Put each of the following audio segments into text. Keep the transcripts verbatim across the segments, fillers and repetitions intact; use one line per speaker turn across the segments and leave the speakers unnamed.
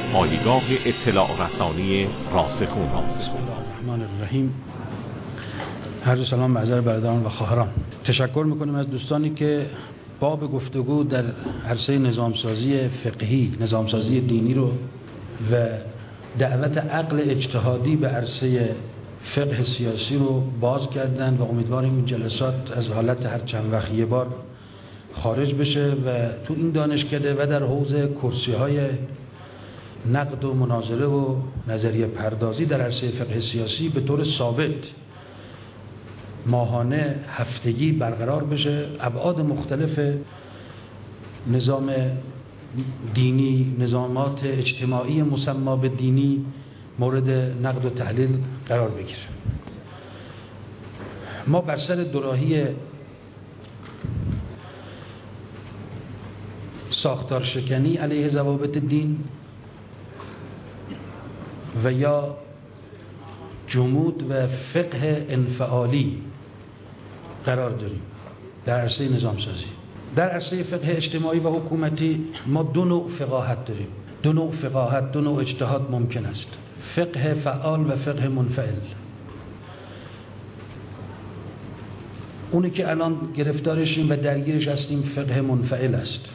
پایگاه اطلاع رسانی راسخون.
بسم الله الرحمن الرحیم. عرض سلام به حضرت برادران و خواهران. تشکر میکنیم از دوستانی که باب گفتگو در عرصه نظامسازی فقهی، نظامسازی دینی رو و دعوت عقل اجتهادی به عرصه فقه سیاسی رو باز کردن و امیدواریم این جلسات از حالت هر چند وقت یه بار خارج بشه و تو این دانشکده و در حوزه کرسی‌های نقد و مناظره و نظریه پردازی در عرصه فقه سیاسی به طور ثابت ماهانه، هفتگی برقرار بشه. ابعاد مختلف نظام دینی، نظامات اجتماعی مسما به دینی مورد نقد و تحلیل قرار بگیره. ما بر سر دوراهی ساختار شکنی علیه ضوابط دین و یا جمود و فقه انفعالی قرار داریم در عرصه نظامسازی. در عرصه فقه اجتماعی و حکومتی ما دو نوع فقاهت داریم. دو نوع فقاهت، دو نوع اجتهاد ممکن است: فقه فعال و فقه منفعل. اونی که الان گرفتارشیم و درگیرش هستیم فقه منفعل است.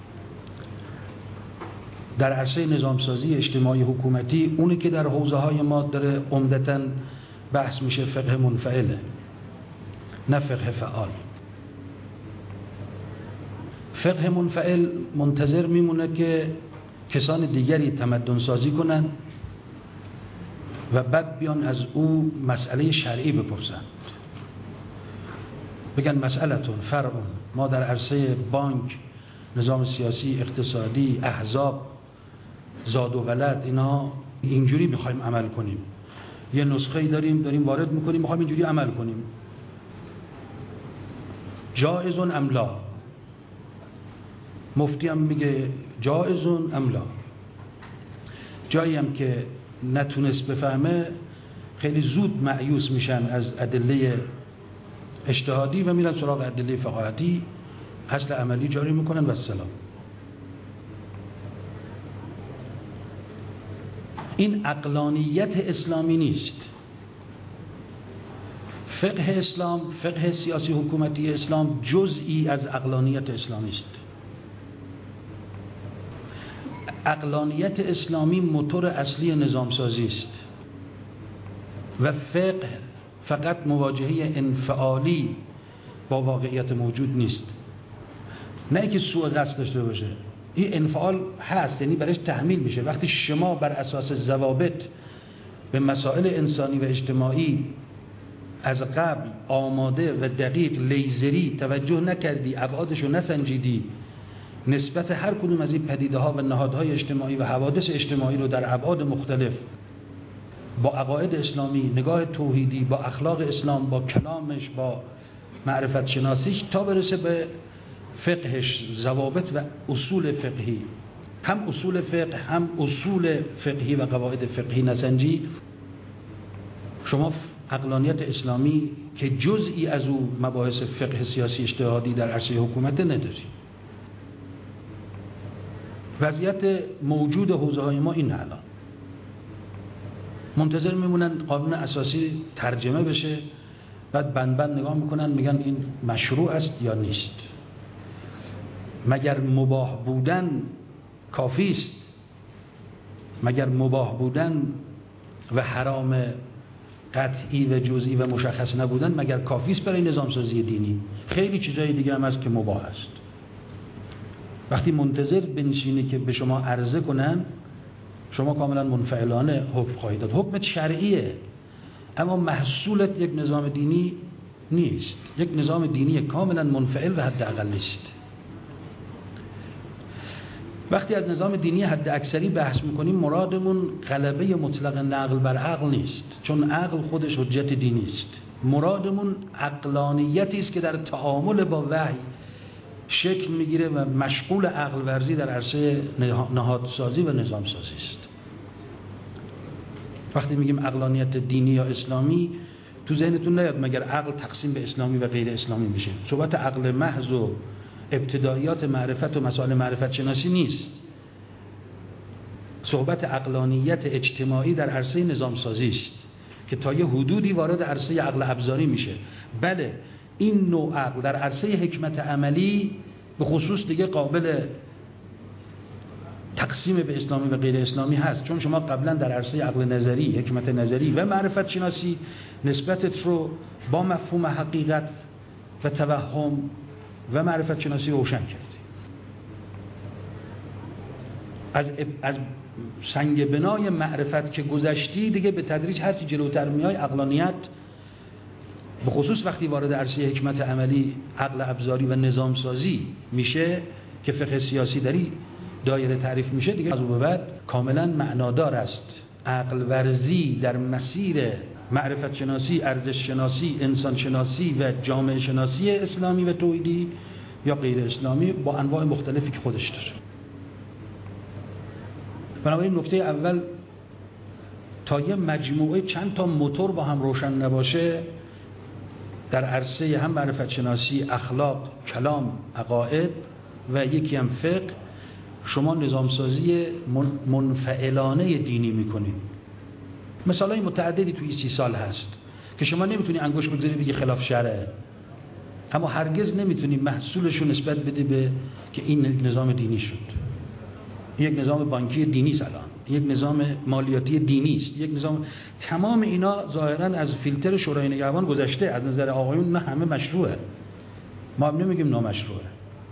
در عرصه نظامسازی اجتماعی حکومتی اونی که در حوزه های ما داره عمدتاً بحث میشه فقه منفعله، نه فقه فعال. فقه منفعل منتظر میمونه که کسان دیگری تمدن سازی کنن و بعد بیان از او مسئله شرعی بپرسن، بگن مسئلتون فرعون. ما در عرصه بانک، نظام سیاسی، اقتصادی، احزاب، زاد و ولد، اینا اینجوری میخوایم عمل کنیم. یه نسخه‌ای داریم داریم وارد میکنیم، میخوایم اینجوری عمل کنیم. جائزون ام لا؟ مفتی هم میگه جائزون ام لا. جایی هم که نتونست بفهمه خیلی زود مایوس میشن از ادله اجتهادی و میرن سراغ ادله فقاهتی، اصل عملی جاری میکنن و السلام. این عقلانیت اسلامی نیست. فقه اسلام، فقه سیاسی حکومتی اسلام جزئی از عقلانیت اسلامی است. عقلانیت اسلامی موتور اصلی نظامسازی است و فقه فقط مواجهه انفعالی با واقعیت موجود نیست. نه اینکه سوء قصد داشته باشه، این انفعال هست، یعنی برایش تحمیل میشه. وقتی شما بر اساس ضوابط به مسائل انسانی و اجتماعی از قبل آماده و دقیق لیزری توجه نکردی، ابعادشو نسنجیدی، نسبت هر کدوم از این پدیده ها و نهادهای اجتماعی و حوادث اجتماعی رو در ابعاد مختلف با عقاید اسلامی، نگاه توحیدی، با اخلاق اسلام، با کلامش، با معرفت شناسیش تا برسه به فقهش، ضوابط و اصول فقهی، هم اصول فقه هم اصول فقهی و قواعد فقهی نسنجی، شما عقلانیت اسلامی که جزئی از او مباحث فقه سیاسی اجتهادی در عرصه حکومت نداری. وضعیت موجود حوزه های ما این الان منتظر میمونن قانون اساسی ترجمه بشه، بعد بند بند نگاه میکنن میگن این مشروع است یا نیست. مگر مباح بودن کافی است؟ مگر مباح بودن و حرام قطعی و جزئی و مشخص نبودن مگر کافی است برای نظامسازی دینی؟ خیلی چیزای دیگه هم هست که مباح است. وقتی منتظر بنشینی که به شما عرضه کنن، شما کاملا منفعلانه حکم خواهید داد. حکم شرعیه اما محصولت یک نظام دینی نیست. یک نظام دینی کاملا منفعل و حد اقلی است. وقتی از نظام دینی حد اکثری بحث میکنیم مرادمون غلبه مطلق نقل بر عقل نیست، چون عقل خودش حجت دینی است. مرادمون عقلانیتی است که در تعامل با وحی شکل میگیره و مشغول عقل ورزی در عرصه نهادسازی و نظامسازی است. وقتی میگیم عقلانیت دینی یا اسلامی، تو ذهنتون نیاد مگر عقل تقسیم به اسلامی و غیر اسلامی میشه. صحبت عقل محض و ابتداییات معرفت و مسائل معرفت شناسی نیست. صحبت عقلانیت اجتماعی در عرصه نظام سازی است که تا یه حدودی وارد عرصه عقل ابزاری میشه. بله این نوع عقل در عرصه حکمت عملی به خصوص دیگه قابل تقسیم به اسلامی و غیر اسلامی هست، چون شما قبلا در عرصه عقل نظری، حکمت نظری و معرفت شناسی نسبتت رو با مفهوم حقیقت و توهم و معرفت شناسی روشن کردی. از از سنگ بنای معرفت که گذشتی دیگه به تدریج هرچی جلوتر میای عقلانیت به خصوص وقتی وارد عرصه حکمت عملی، عقل ابزاری و نظام سازی میشه که فقه سیاسی داری دایره تعریف میشه، دیگه از اون به بعد کاملا معنادار است. عقل ورزی در مسیر معرفت شناسی، ارزش شناسی، انسان شناسی و جامعه شناسی اسلامی و توحیدی یا غیر اسلامی با انواع مختلفی که خودش داره. بنابراین نکته اول تا یه مجموعه چند تا موتور با هم روشن نباشه در عرصه هم معرفت شناسی، اخلاق، کلام، عقاید و یکی هم فقه، شما نظامسازی منفعلانه دینی میکنید. مثالای متعددی توی سی سال هست که شما نمیتونی انگوش بگذاری بگی خلاف شرعه، اما هرگز نمیتونی محصولشو نسبت بدی به که این نظام دینی شد. یک نظام بانکی دینی است، الان یک نظام مالیاتی دینی است، یک نظام، تمام اینا ظاهرا از فیلتر شورای نگهبان گذشته. از نظر آقایون نه همه مشروعه، ما هم نمیگیم نامشروعه.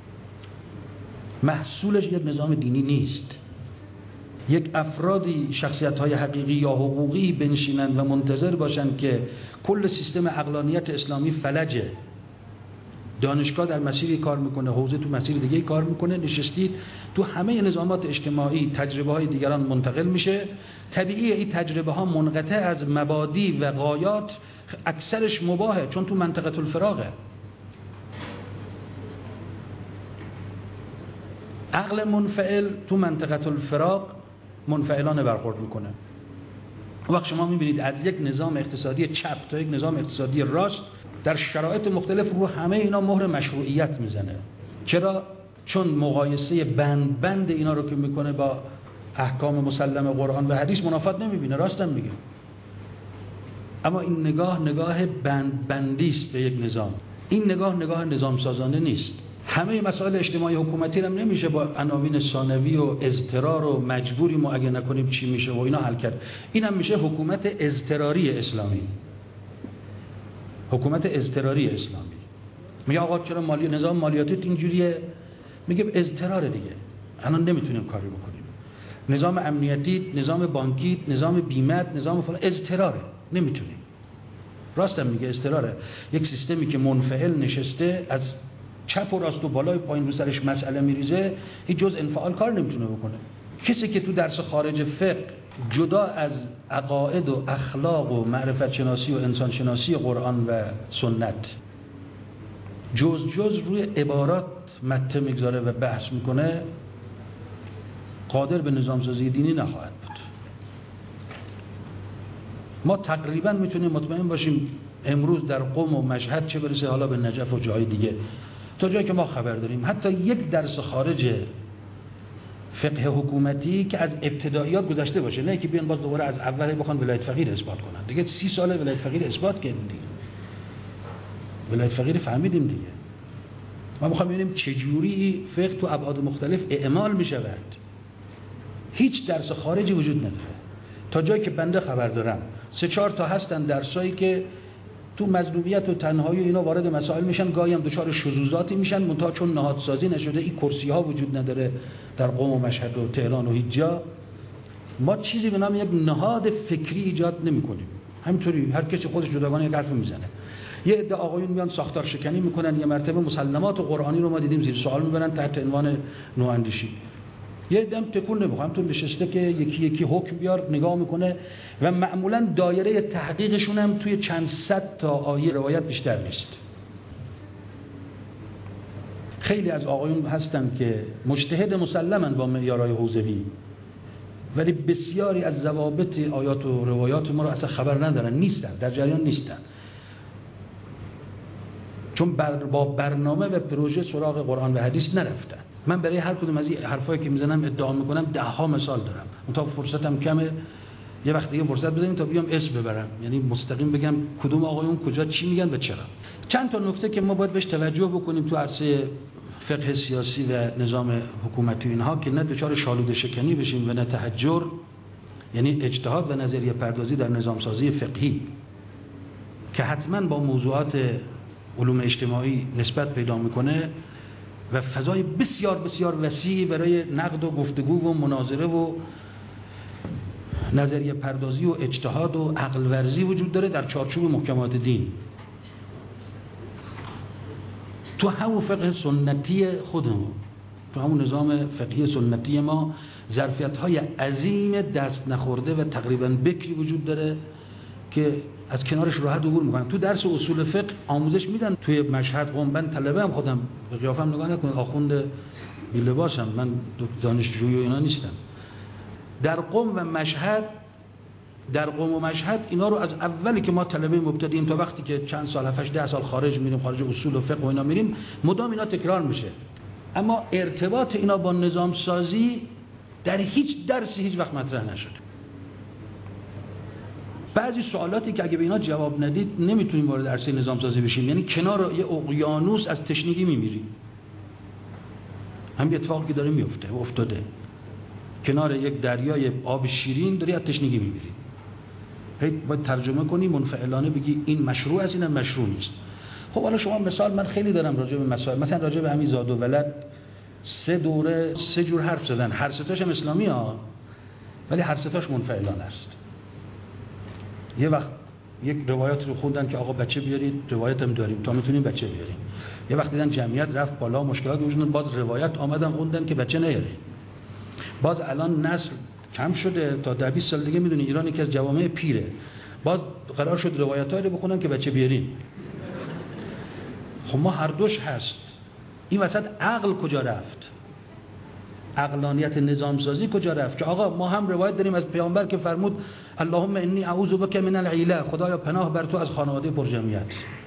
محصولش یک نظام دینی نیست. یک افرادی شخصیت‌های حقیقی یا حقوقی بنشینند و منتظر باشند که کل سیستم عقلانیت اسلامی فلجه، دانشگاه در مسیری کار میکنه، حوزه تو مسیر دیگه کار میکنه، نشستید تو همه نظامات اجتماعی تجربه های دیگران منتقل میشه. طبیعیه این تجربه ها منقطع از مبادی و غایات، اکثرش مباهه چون تو منطقه الفراغه. عقل منفعل تو منطقه الفراغ منفعلانه برخورد میکنه. وقت شما میبینید از یک نظام اقتصادی چپ تا یک نظام اقتصادی راست در شرایط مختلف رو همه اینا مهر مشروعیت میزنه. چرا؟ چون مقایسه بند بند اینا رو که میکنه با احکام مسلم قرآن و حدیث منافات نمیبینه. راستم میگه. اما این نگاه نگاه بند بندی است به یک نظام. این نگاه نگاه نظام سازانه نیست. همه مسائل اجتماعی حکومتی هم نمیشه با عناوین ثانوی و اضطرار و مجبوری ما اگه نکنیم چی میشه و اینا حل کرد. این هم میشه حکومت اضطراری اسلامی. حکومت اضطراری اسلامی. میگه آقا چرا مالی نظام مالیاتیت اینجوریه؟ میگه اضطرار دیگه، الان نمیتونیم کاری بکنیم. نظام امنیتی، نظام بانکی، نظام بیمه، نظام فلان اضطراره، نمیتونیم. راستم میگه اضطراره. یک سیستمی که منفعل نشسته از چپ و راست و بالای پایین رو سرش مسئله میریزه، هیچ جز انفعال کار نمیتونه بکنه. کسی که تو درس خارج فقه جدا از عقاید و اخلاق و معرفت شناسی و انسان شناسی قرآن و سنت جز جز روی عبارات مته میگذاره و بحث میکنه، قادر به نظام سازی دینی نخواهد بود. ما تقریبا میتونیم مطمئن باشیم امروز در قم و مشهد، چه برسه حالا به نجف و جای دیگه، تا جایی که ما خبر داریم حتی یک درس خارج فقه حکومتی که از ابتداییات گذشته باشه، نه که بیان باز دوباره از اول بخوان ولایت فقیه اثبات کنن. دیگه سی ساله ولایت فقیه اثبات کردیم دیگه. ولایت فقیه فهمیدیم دیگه. ما میخوایم ببینیم چجوری فقه تو ابعاد مختلف اعمال میشود. هیچ درس خارجی وجود نداره. تا جایی که بنده خبر دارم سه چهار تا هستن درسایی که تو مظلومیت و تنهایی و اینا وارد مسائل میشن، گاهی هم دچار شذوذاتی میشن، منتها چون نهادسازی نشده، این کرسی ها وجود نداره در قم و مشهد و تهران و هیچ جا، ما چیزی به نام یک نهاد فکری ایجاد نمی‌کنیم. همینطوری هر کسی خودش جداگانه یک حرف میزنه. یه عده آقایون میان ساختار شکنی میکنن، یه مرتبه مسلمات و قرآنی رو ما دیدیم زیر سوال میبرن تحت عنوان نواندیشی. یه دم تکون نمیخوام تو نشسته که یکی یکی حکم بیار نگاه میکنه و معمولا دایره تحقیقشون هم توی چند صد تا آیه روایت بیشتر نیست. خیلی از آقایون هستن که مجتهد مسلمن با معیارهای حوزوی، ولی بسیاری از ضوابط آیات و روایات ما رو اصلا خبر ندارن، نیستن، در جریان نیستن، چون بر با برنامه و پروژه سراغ قرآن و حدیث نرفتن. من برای هر کدوم از این حرفایی که میزنم ادعا میکنم ده ها مثال دارم. اون تا فرصتم کمه، یه وقت دیگه فرصت بدیم تا بیام اسم ببرم، یعنی مستقیم بگم کدوم آقایون کجا چی میگن و چرا. چند تا نکته که ما باید بهش توجه بکنیم تو عرصه فقه سیاسی و نظام حکومتی اینها که نه دچار شالوده شکنی بشیم و نه تحجر، یعنی اجتهاد و نظریه پردازی در نظام سازی فقهی که حتما با موضوعات علوم اجتماعی نسبت پیدا میکنه و فضای بسیار بسیار وسیعی برای نقد و گفتگو و مناظره و نظریه پردازی و اجتهاد و عقل ورزی وجود داره در چارچوب محکمات دین. تو همون فقه سنتی خودمون، تو همون نظام فقهی سنتی ما ظرفیت‌های عظیم دست نخورده و تقریباً بکری وجود داره که از کنارش راحت عبور میکنن. تو درس اصول فقه آموزش میدن توی مشهد قم. من طلبه هم خودم، به قیافم نگاه نکنید، آخوند بی لباسم، من دانشجوی و اینا نیستم. در قم و مشهد در قم و مشهد اینا رو از اولی که ما طلبه مبتدییم تا وقتی که چند سال هفت ده سال خارج میریم، خارج اصول و فقه و اینا میریم، مدام اینا تکرار میشه. اما ارتباط اینا با نظام سازی در هیچ درسی هیچ وقت مطرح نشده. بعضی سوالاتی که اگه به اینا جواب ندید نمیتونیم وارد عرصه نظام سازی بشیم، یعنی کنار یه اقیانوس از تشنگی میمیریم. همین اتفاقی که داره میفته و افتاده، کنار یک دریای آب شیرین داری از تشنگی میمیری. هی باید ترجمه کنی منفعلانه بگی این مشروع است، اینم مشروع نیست. خب حالا شما مثال، من خیلی دارم راجع به مسائل، مثلا راجع به همین زاد و ولد سه دوره سه جور حرف زدن، هر سه تاش هم اسلامی ها، ولی هر سه تاش منفعلانه است. یه وقت یک روایت رو خوندن که آقا بچه بیارید، روایت هم داریم تا میتونیم بچه بیاریم. یه وقت دیدن جمعیت رفت بالا، مشکلات وجود، باز روایت آمدن خوندن که بچه نیارید. باز الان نسل کم شده، تا ده بیست سال دیگه میدونی ایران یکی از جوامع پیره، باز قرار شد روایتایی رو بخونن که بچه بیارین. خب ما هر دوش هست. این وسط عقل کجا رفت؟ عقلانیت نظام سازی کجا رفت؟ که آقا ما هم روایت داریم از پیامبر که فرمود اللهم انی اعوذ بک من العیله، خدایا پناه بر تو از خانواده پرجمعیت.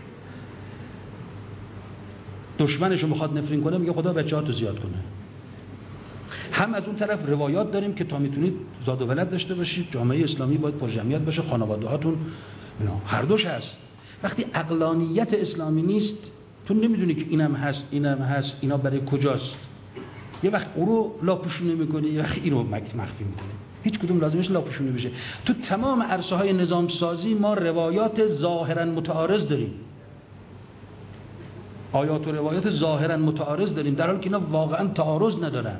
دشمنشو میخواد نفرین کنه میگه خدا بچه‌هاتو زیاد کنه. هم از اون طرف روایات داریم که تا میتونید زاد و ولد داشته باشید، جامعه اسلامی باید پرجمعیت باشه، خانواده هاتون اینا. هر دوش هست. وقتی عقلانیت اسلامی نیست، تو نمیدونی که اینم هست اینم هست، اینا برای کجاست. یه وقت او رو لاپوشونه میکنه، یه وقت این رو مخفی میکنه. هیچ کدوم لازمش لاپوشونه بشه. تو تمام عرصه های نظام سازی ما روایات ظاهرا متعارض داریم، آیات و روایات ظاهرا متعارض داریم، در حالی که اینا واقعا تعارض ندارن.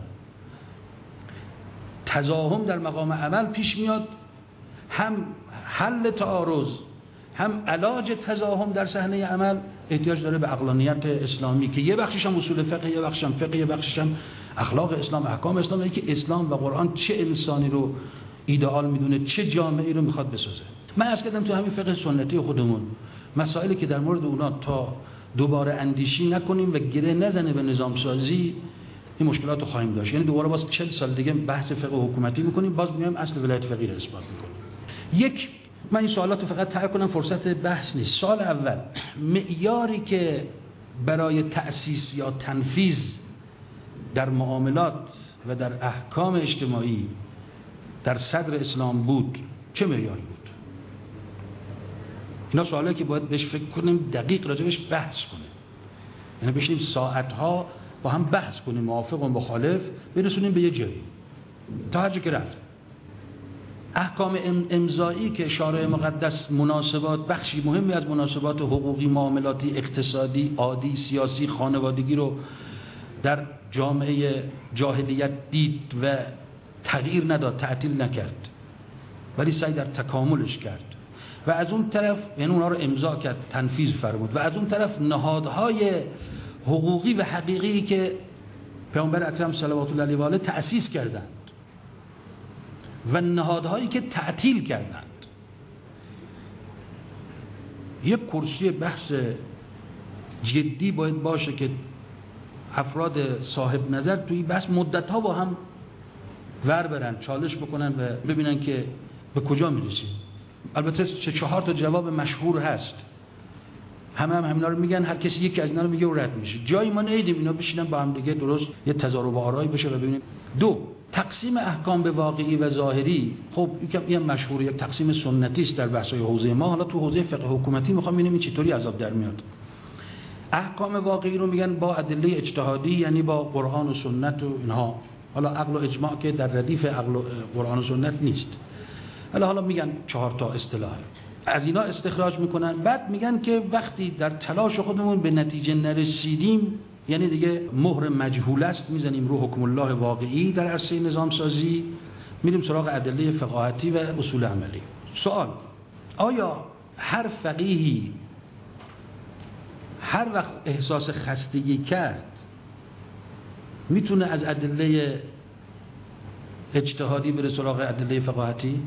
تزاحم در مقام عمل پیش میاد، هم حل تعارض هم علاج تزاحم در صحنه عمل احتیاج داره به عقلانیت اسلامی که یه بخشش هم اصول فقه، یه بخشش هم فقه، یه بخشش هم اخلاق اسلام، احکام اسلام. یعنی که اسلام و قرآن چه انسانی رو ایدئال میدونه، چه جامعه‌ای رو میخواد بسازه. من عرض کردم تو همین فقه سنتی خودمون مسائلی که در مورد اونا تا دوباره اندیشی نکنیم و گره نزنه به نظام سازی، این مشکلات رو خواهیم داشت. یعنی دوباره باز چهل سال دیگه بحث فقه حکومتی میکنیم، باز میایم اصل ولایت فقیه رو اثبات میکنیم. یک، من این سوالات رو فقط تعریف کنم، فرصت بحث نیست. سوال اول، معیاری که برای تأسیس یا تنفیذ در معاملات و در احکام اجتماعی در صدر اسلام بود چه معیاری بود؟ اینا سوالی که باید بهش فکر کنیم، دقیق راجبش بحث کنیم، یعنی بشینیم ساعتها با هم بحث کنیم، موافق و مخالف، برسونیم به یه جایی تا هر جا که رفت. احکام امضایی که شارع مقدس مناسبات، بخشی مهمی از مناسبات حقوقی، معاملاتی، اقتصادی، عادی، سیاسی، خانوادگی رو در جامعه جاهلیت دید و تغییر نداد، تعطیل نکرد، ولی سعی در تکاملش کرد و از اون طرف یعنی اونها رو امضا کرد، تنفیذ فرمود. و از اون طرف نهادهای حقوقی و حقیقی که پیامبر اکرم صلوات الله علیه و آله تأسیس کردند و نهادهایی که تعطیل کردند. یک کرسی بحث جدی باید باشه که افراد صاحب نظر توی بحث مدت‌ها با هم ور برن، چالش بکنن و ببینن که به کجا میرسیم. البته چه چهار تا جواب مشهور هست. همه هم همینا رو میگن، هر کسی یکی از اینا رو میگه و رد میشه. جایی ما ندیدیم اینا بشینن با هم دیگه درست یه تضارب آرایی بشه و ببینیم. دو، تقسیم احکام به واقعی و ظاهری. خب یکم این مشهور یک تقسیم سنتی است در بحث‌های حوزه ما. حالا تو حوزه فقه حکومتی میخوام ببینیم این چطوری عذاب در میاد. احکام واقعی رو میگن با ادله اجتهادی، یعنی با قرآن و سنت و اینها. حالا عقل و اجماع که در ردیف عقل و قرآن و سنت نیست. حالا حالا میگن چهار تا اصطلاح از اینا استخراج میکنن. بعد میگن که وقتی در تلاش خودمون به نتیجه نرسیدیم، یعنی دیگه مهر مجهول است، میزنیم رو حکم الله واقعی در عرصه نظام سازی، میریم سراغ ادله فقاهتی و اصول عملی. سوال: آیا هر فقیهی هر وقت احساس خستگی کرد میتونه از ادله اجتهادی بره سراغ ادله فقاهتی؟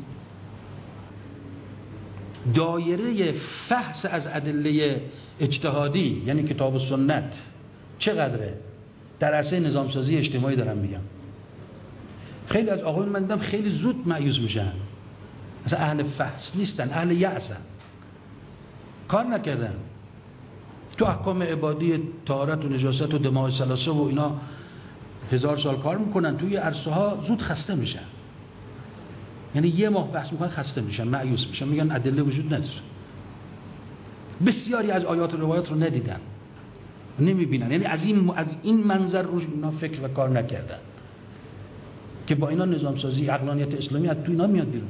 دایره فحص از ادله اجتهادی یعنی کتاب و سنت چقدره در عرصه نظام سازی اجتماعی دارم میگم. خیلی از آقایون من دیدم خیلی زود مایوس میشن، اصلا اهل فحص نیستن، اهل یأسن، کار نکردن. تو احکام عبادی طهارت و نجاست و دماء ثلاثه و اینا هزار سال کار میکنن، توی عرصه ها زود خسته میشن. یعنی یه ماه بحث میکنن خسته میشن، مایوس میشن، میگن ادله وجود نداره. بسیاری از آیات و روایات رو ندیدن، نمیبینن. یعنی از این از این منظر روش اینا فکر و کار نکردن که با اینا نظام سازی عقلانیت اسلامی از تو اینا میاد بیرون.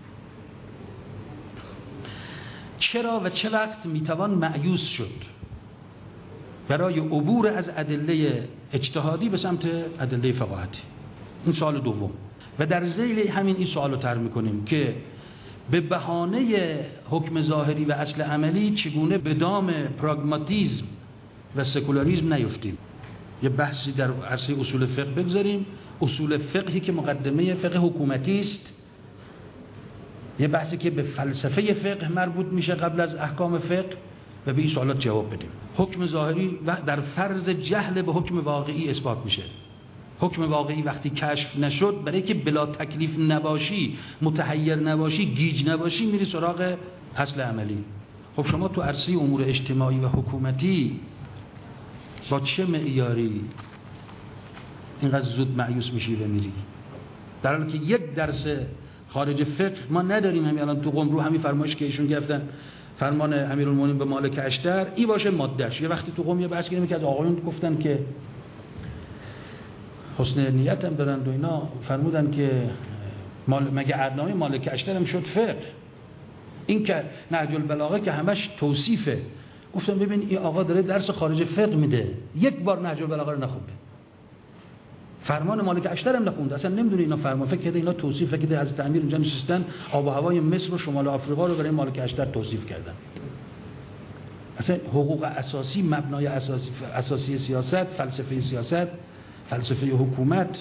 چرا و چه وقت میتوان مایوس شد برای عبور از ادله اجتهادی به سمت ادله فقاهتی؟ این سوال دوم. و در ذیل همین این سوال رو طرح میکنیم که به بهانه حکم ظاهری و اصل عملی چگونه به دام پراگماتیسم و سکولاریسم نیفتیم. یه بحثی در عرصه اصول فقه بگذاریم، اصول فقهی که مقدمه فقه حکومتی است، یه بحثی که به فلسفه فقه مربوط میشه قبل از احکام فقه، و به این سوالات جواب بدیم. حکم ظاهری و در فرض جهل به حکم واقعی اثبات میشه. حکم واقعی وقتی کشف نشد، برای که بلا تکلیف نباشی، متحیر نباشی، گیج نباشی، میری سراغ اصل عملی. خب شما تو عرصه امور اجتماعی و حکومتی با چه معیاری اینقدر زود مایوس میشی و میری؟ در حالی که یک درس خارج فقه ما نداریم. همین الان تو قم رو همین فرمایش که ایشون گفتن، فرمان امیرالمومنین به مالک اشتر، این باشه مادهش. یه وقتی تو قم یه بحث کردیم که از آقایون گفتن که حسن نیت هم دارن و اینا، فرمودن که مال مگه عدنامه مالک اشتر هم شد فقه؟ این که نهج البلاغه که همش توصیفه. گفتم ببین این آقا داره درس خارج فقه میده، یک بار نهج البلاغه رو نخونده، فرمان مالک اشتر هم نخونده، اصلا نمیدونه اینا فرمان. فکر کرده اینا توصیف، فکر کرده حضرت امیر اونجا نشستن آب و هوای مصر و شمال آفریقا رو برای مالک اشتر توصیف کردن. اصلا حقوق اساسی، مبنای اساسی اساسی سیاست، فلسفه سیاست، فلسفه حکومت،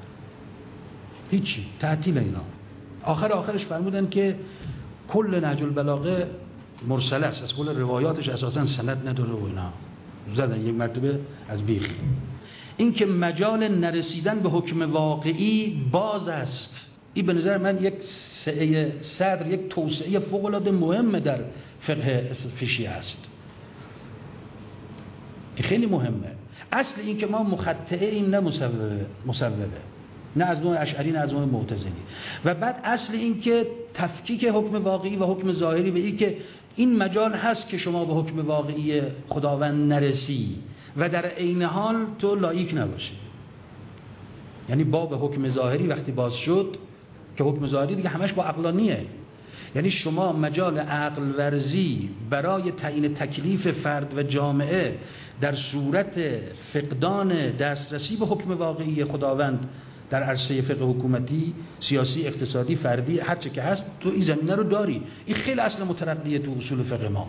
هیچی، تعطیل اینا. آخر آخرش فرمودن که کل نهج البلاغه مرسله است، از کل روایاتش اساسا سند نداره و اینا زدن یک مرتبه از بیخ. این که مجال نرسیدن به حکم واقعی باز است، این به نظر من یک سعی صدر، یک توسعه فوق العاده مهمه در فقه فقهی است. این خیلی مهمه. اصل این که ما مخطئه ایم، نه مسببه، مسببه، نه از نوع اشعری نه از نوع معتزلی. و بعد اصل این که تفکیک حکم واقعی و حکم ظاهری به این که این مجال هست که شما به حکم واقعی خداوند نرسی و در عین حال تو لایق نباشی. یعنی باب حکم ظاهری وقتی باز شد که حکم ظاهری دیگه همش با عقلانیه، یعنی شما مجال عقل ورزی برای تعیین تکلیف فرد و جامعه در صورت فقدان دسترسی به حکم واقعی خداوند در عرصه فقه حکومتی، سیاسی، اقتصادی، فردی، هر چه که هست، تو این زمینه رو داری. این خیلی اصل مترقیه تو اصول فقه ما،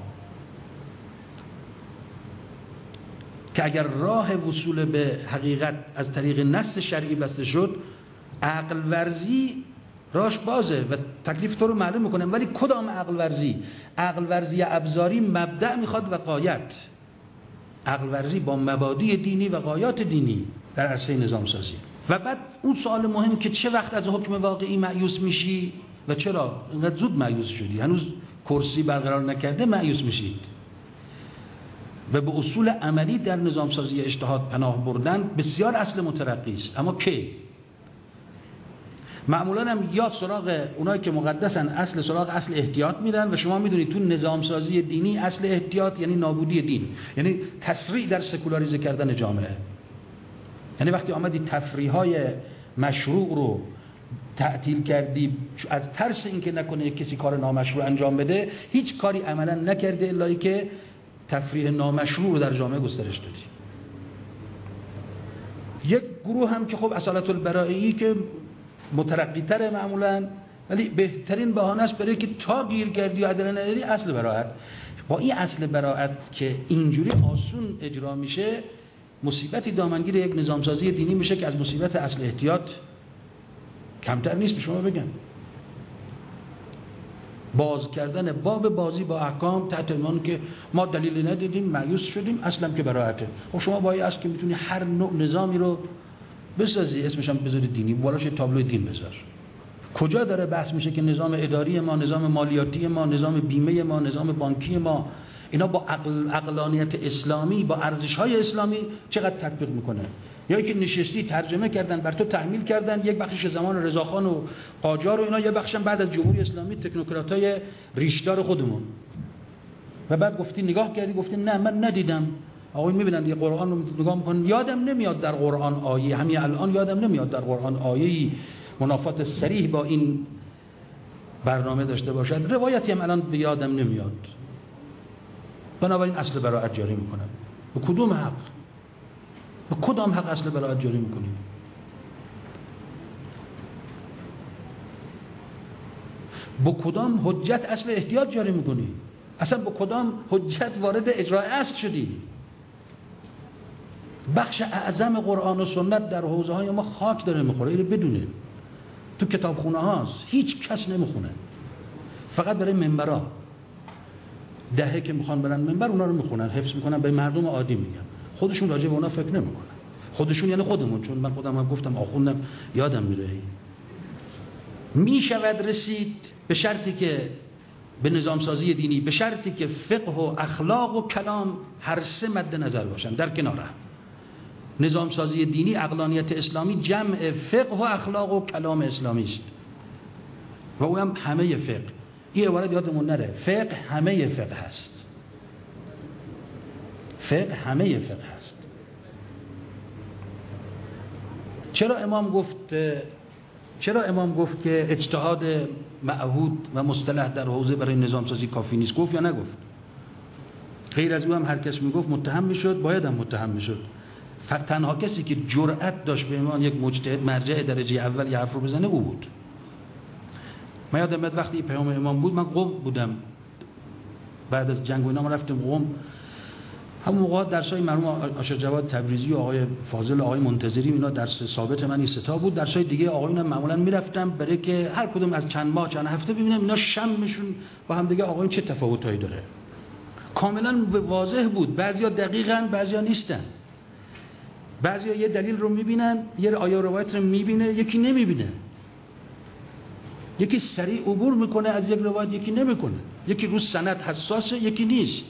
که اگر راه وصول به حقیقت از طریق نص شرعی بسته شد، عقل ورزی راش بازه و تکلیف تو رو معلوم میکنه. ولی کدام عقل ورزی؟ عقل ورزی ابزاری مبدأ میخواد و غایت. عقل ورزی با مبادی دینی و غایات دینی در عرصه نظام سازی. و بعد اون سوال مهم که چه وقت از حکم واقعی مایوس میشی و چرا اینقدر زود مایوس شدی؟ هنوز کرسی برقرار نکرده مایوس میشید. و به اصول عملی در نظام سازی اجتهاد پناه بردن بسیار اصل مترقی است. اما کی؟ معمولا هم یا سراغ اونایی که مقدسن اصل سراغ اصل احتیاط میرن و شما میدونید تو نظام سازی دینی اصل احتیاط یعنی نابودی دین، یعنی تسریع در سکولاریزه کردن جامعه. یعنی وقتی آمدی تفریح‌های مشروع رو تعطیل کردی از ترس اینکه نکنه کسی کار نامشروع انجام بده، هیچ کاری عملا نکرده الا اینکه تفریح نامشروع رو در جامعه گسترش دادی. یک گروه هم که خب اصالت البرائیی که مترقی تره معمولا، ولی بهترین بهانه است برای که تا گیر کردی و ادله نداری اصل براءت. با این اصل براءت که اینجوری آسون اجرا میشه، مصیبتی دامنگیر یک نظام سازی دینی میشه که از مصیبت اصل احتیاط کمتر نیست. به شما بگم باز کردن باب بازی با احکام تحت عنوان که ما دلیلی ندیدیم مایوس شدیم، اصلا که براءته. خب شما با این اصل که میتونی هر نوع نظامی رو بسازی، اسمش هم بذاری دینی، بالاش تابلوی دین بذار. کجا داره بحث میشه که نظام اداری ما، نظام مالیاتی ما، نظام بیمه ما، نظام بانکی ما، اینا با عقل، عقلانیت اسلامی، با ارزش‌های اسلامی چقدر تطبیق میکنه؟ یا اینکه نشستی ترجمه کردن بر تو تحمیل کردن، یک بخشش زمان رضاخان و قاجار و اینا، یا بخشم بعد از جمهوری اسلامی تکنوکراتای ریشدار خودمون، و بعد گفتی نگاه کردی گفتی نه من ندیدم. آقای میبینن یه قرآن رو نگاه میکنن، یادم نمیاد در قرآن آیه، همین الان یادم نمیاد در قرآن آیه‌ای منافات صریح با این برنامه داشته باشد، روایتی هم الان به یادم نمیاد. بنابراین اصل براءت جاری میکنم. به کدوم حق؟ به کدام حق اصل براءت جاری میکنیم؟ با کدام حجت اصل احتیاط جاری میکنی؟ اصلا با کدام حجت وارد اجرای اصل شدی؟ بخش اعظم قرآن و سنت در حوزه های ما خاک داره میخوره، اینو بدونه. تو کتابخونه هاست، هیچ کس نمیخونه، فقط برای منبرا دهه که میخوان برن منبر اونا رو میخونن، حفظ میکنن، به مردم عادی میگن، خودشون راجع به اونا فکر نمیکنن. خودشون یعنی خودمون، چون من خودم هم گفتم آخوندم یادم میره. میشود رسید به شرطی که به نظام سازی دینی، به شرطی که فقه و اخلاق و کلام هر سه مد نظر باشن در کنار هم. نظام سازی دینی، عقلانیت اسلامی جمع فقه و اخلاق و کلام اسلامی است و او هم همه فقه. این عبارت یادمون نره، فقه همه فقه هست، فقه همه فقه هست. چرا امام گفت چرا امام گفت که اجتهاد معهود و مصطلح در حوزه برای نظام سازی کافی نیست؟ گفت یا نگفت؟ غیر از او هم هر کس میگفت متهم میشد، باید هم متهم میشد. تنها کسی که جرأت داشت به عنوان یک مجتهد مرجع درجه اول یه حرف رو بزنه او بود. من یادم میاد وقتی پیام امام بود، من قم بودم، بعد از جنگ و اینا ما رفتیم قم. همون موقع درسای مرحوم آشر جواد تبریزی و آقای فاضل و آقای منتظری اینا درس ثابت من این ستا بود. درسای دیگه آقایون هم معمولا میرفتم برای که هر کدوم از چند ماه چند هفته ببینم اینا شمشون با هم دیگه آقایون چه تفاوتایی داره. کاملا واضح بود، بعضیا دقیقاً بعضیا نیستن. بعضیا یه دلیل رو میبینن، یه آیه روایت رو میبینه، یکی نمیبینه. یکی سریع عبور میکنه از یک روایت، یکی نمیکنه. یکی رو سند حساسه، یکی نیست.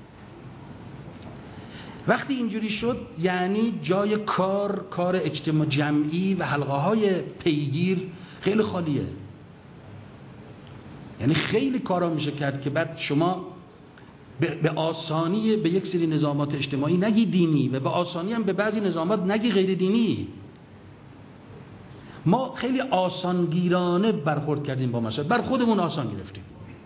وقتی اینجوری شد یعنی جای کار کار اجتماع جمعی و حلقه های پیگیر خیلی خالیه. یعنی خیلی کارا میشه کرد که بعد شما به آسانی به یک سری نظامات اجتماعی نگی دینی و به آسانی هم به بعضی نظامات نگی غیر دینی. ما خیلی آسانگیرانه برخورد کردیم با مسائل، بر خودمون آسان گرفتیم.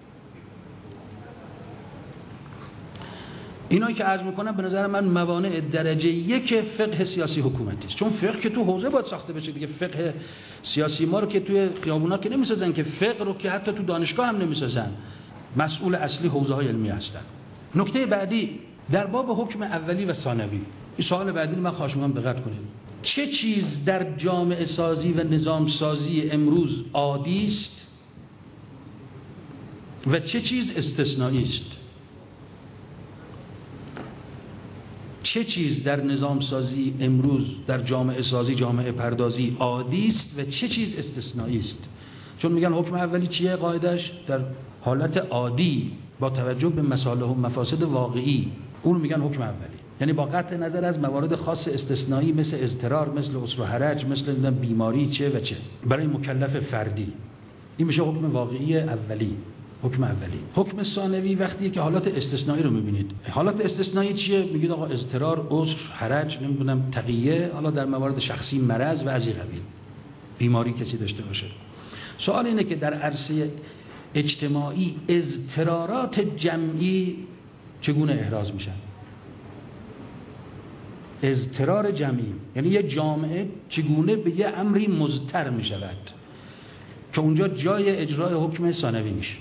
اینایی که عرض میکنم به نظر من موانع درجه یک فقه سیاسی حکومتی است. چون فقه که تو حوزه باید ساخته بشه دیگه. فقه سیاسی ما رو که توی خیابونا که نمیسازن، که فقه رو که حتی تو دانشگاه هم نمیسازن. مسئول اصلی حوزه های علمی هستن. نکته بعدی در باب حکم اولی و ثانوی، این سوال بعدی من خواهش می‌کنم دقت کنید. چه چیز در جامعه سازی و نظام سازی امروز عادی است و چه چیز استثنایی است؟ چه چیز در نظام سازی امروز، در جامعه سازی، جامعه پردازی عادی است و چه چیز استثنایی است؟ چون میگن حکم اولی چیه قاعدش؟ در حالت عادی با توجه به مصالح و مفاسد واقعی اون میگن حکم اولی. یعنی با قطع نظر از موارد خاص استثنایی مثل اضطرار، مثل عسر و حرج، مثل بیماری چه و چه برای مکلف فردی، این میشه حکم واقعی اولی. حکم اولی. حکم ثانوی وقتیه که حالات استثنایی رو میبینید. حالات استثنایی چیه؟ میگید آقا اضطرار، عسر، حرج، نمیدونم تقیه، حالا در موارد شخصی مرض و از این قبیل، بیماری کسی داشته باشه. سوال اینه که در عرصه اجتماعی اضطرارات جمعی چگونه احراز میشن؟ اضطرار جمعی یعنی یه جامعه چگونه به یه امری مضطر میشود که اونجا جای اجرای حکم ثانوی میشه.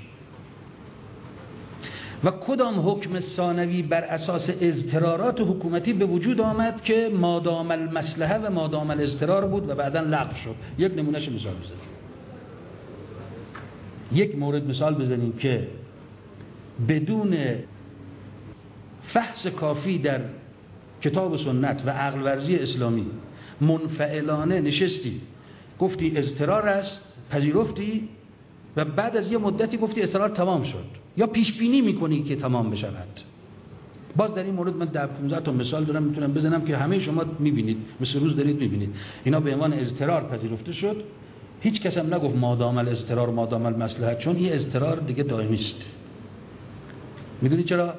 و کدام حکم ثانوی بر اساس اضطرارات حکومتی به وجود آمد که مادام المصلحه و مادام الاضطرار بود و بعداً لغو شد؟ یک نمونهش مثال بزنیم. یک مورد مثال بزنیم که بدون فحص کافی در کتاب و سنت و عقل ورزی اسلامی منفعلانه نشستی گفتی اضطرار است، پذیرفتی و بعد از یه مدتی گفتی اضطرار تمام شد، یا پیش بینی میکنی که تمام بشود. باز در این مورد من ده پانزده تا مثال دارم میتونم بزنم که همه شما میبینید، مثل روز دارید میبینید اینا به عنوان اضطرار پذیرفته شد. هیچ کس هم نگفت مادام الاضطرار مادام المصلحه، چون این اضطرار دیگه دائمی است. میدونید چرا؟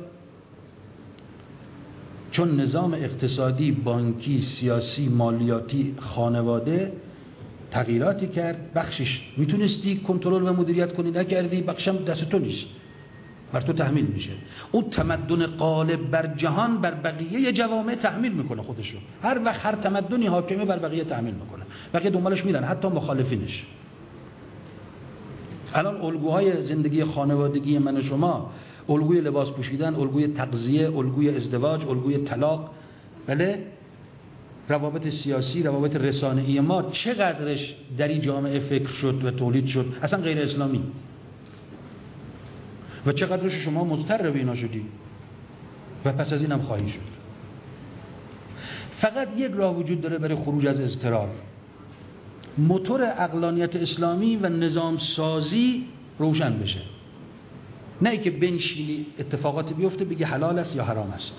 چون نظام اقتصادی، بانکی، سیاسی، مالیاتی، خانواده تغییراتی کرد. بخشش میتونستی کنترل و مدیریت کنی، نکردی، بخشم دست تو نیست، بر تو تحمیل میشه. اون تمدن غالب بر جهان بر بقیه جوامع تحمیل میکنه خودشو. هر وقت هر تمدنی حاکمه بر بقیه تحمیل میکنه، بقیه دنبالش میرن، حتی مخالفینش. الان الگوهای زندگی خانوادگی من و شما، الگوی لباس پوشیدن، الگوی تغذیه، الگوی ازدواج، الگوی طلاق، بله، روابط سیاسی، روابط رسانه‌ای ما چقدرش در این جامعه فکر شد و تولید شد اصلا غیر اسلامی، و چقدرش شما مضطر به اینا شدی و پس از اینم خواهی شد. فقط یک راه وجود داره برای خروج از اضطرار: موتور عقلانیت اسلامی و نظام سازی روشن بشه. نه ای که بنشینی اتفاقاتی بیفته بگی حلال است یا حرام است.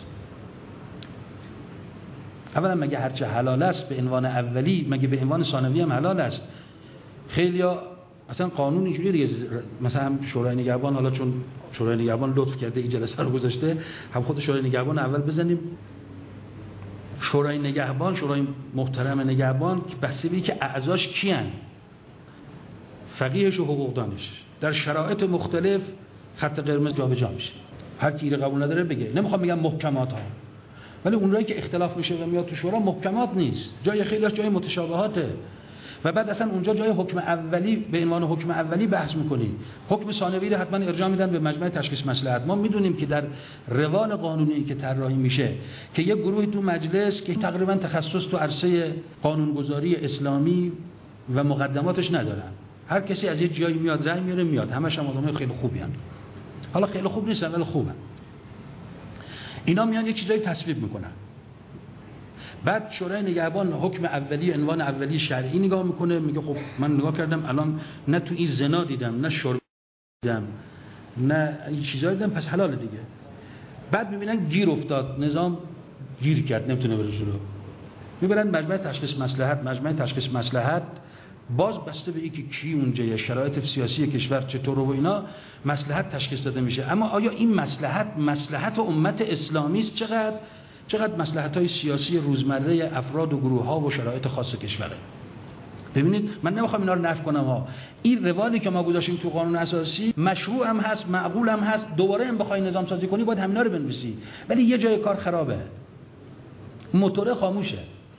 اولا مگه هرچه حلال است به عنوان اولی، مگه به عنوان ثانوی هم حلال است؟ خیلیا اصلا قانون اینجوریه دیگه. مثلا شورای نگهبان، حالا چون شورای نگهبان لطف کرده این جلسه رو گذاشته، هم خود شورای نگهبان اول بزنیم. شورای نگهبان، شورای محترم نگهبان که بحثی بی که اعضاش کیان؟ فقیهش و حقوقدانش. در شرایط مختلف خط قرمز جابجا میشه. هر کی رو قبول نداره بگه. نمیخوام بگم محکمات ها، ولی اونایی که اختلاف میشه و میاد تو شورا محکمات نیست، جای خیلیش جای متشابهاته. و بعد اصلا اونجا جای حکم اولی به عنوان حکم اولی بحث میکنی. حکم ثانوی رو حتما ارجاع میدن به مجمع تشخیص مصلحت. ما میدونیم که در روال قانونی که طراحی میشه که یک گروهی تو مجلس که تقریبا تخصص تو عرصه قانونگذاری اسلامی و مقدماتش ندارن، هر کسی از یه جایی میاد رأی میاره میاد، همش هم آدمای خیلی خوبی ان. حالا خیلی خوب نیستن ولی خوبن. اینا میان یه چیزایی تصویب میکنن. بعد شورای نگهبان حکم اولی، عنوان اولی شرعی نگاه میکنه، میگه خب من نگاه کردم الان نه تو این زنا دیدم، نه شرب دیدم، نه این چیزا دیدم، پس حلاله دیگه. بعد میبینن گیر افتاد، نظام گیر کرد، نمیتونه بره جلو. میبرن مجمع تشخیص مصلحت. مجمع تشخیص مصلحت باز بسته به اینکه کی اونجا، شرایط سیاسی کشور چطور و اینا، مصلحت تشخیص داده میشه. اما آیا این مصلحت مصلحت امت اسلامی است؟ چقدر چقدر مصلحت‌های سیاسی روزمره افراد و گروه‌ها و شرایط خاص کشوره؟ ببینید من نمیخوام اینا رو نفی کنم ها، این روالی که ما گذاشتیم تو قانون اساسی مشروع هم هست، معقول هم هست. دوباره هم بخوای نظام سازی کنی باید همینا رو بنویسی، ولی یه جای کار خرابه، موتور خاموشه.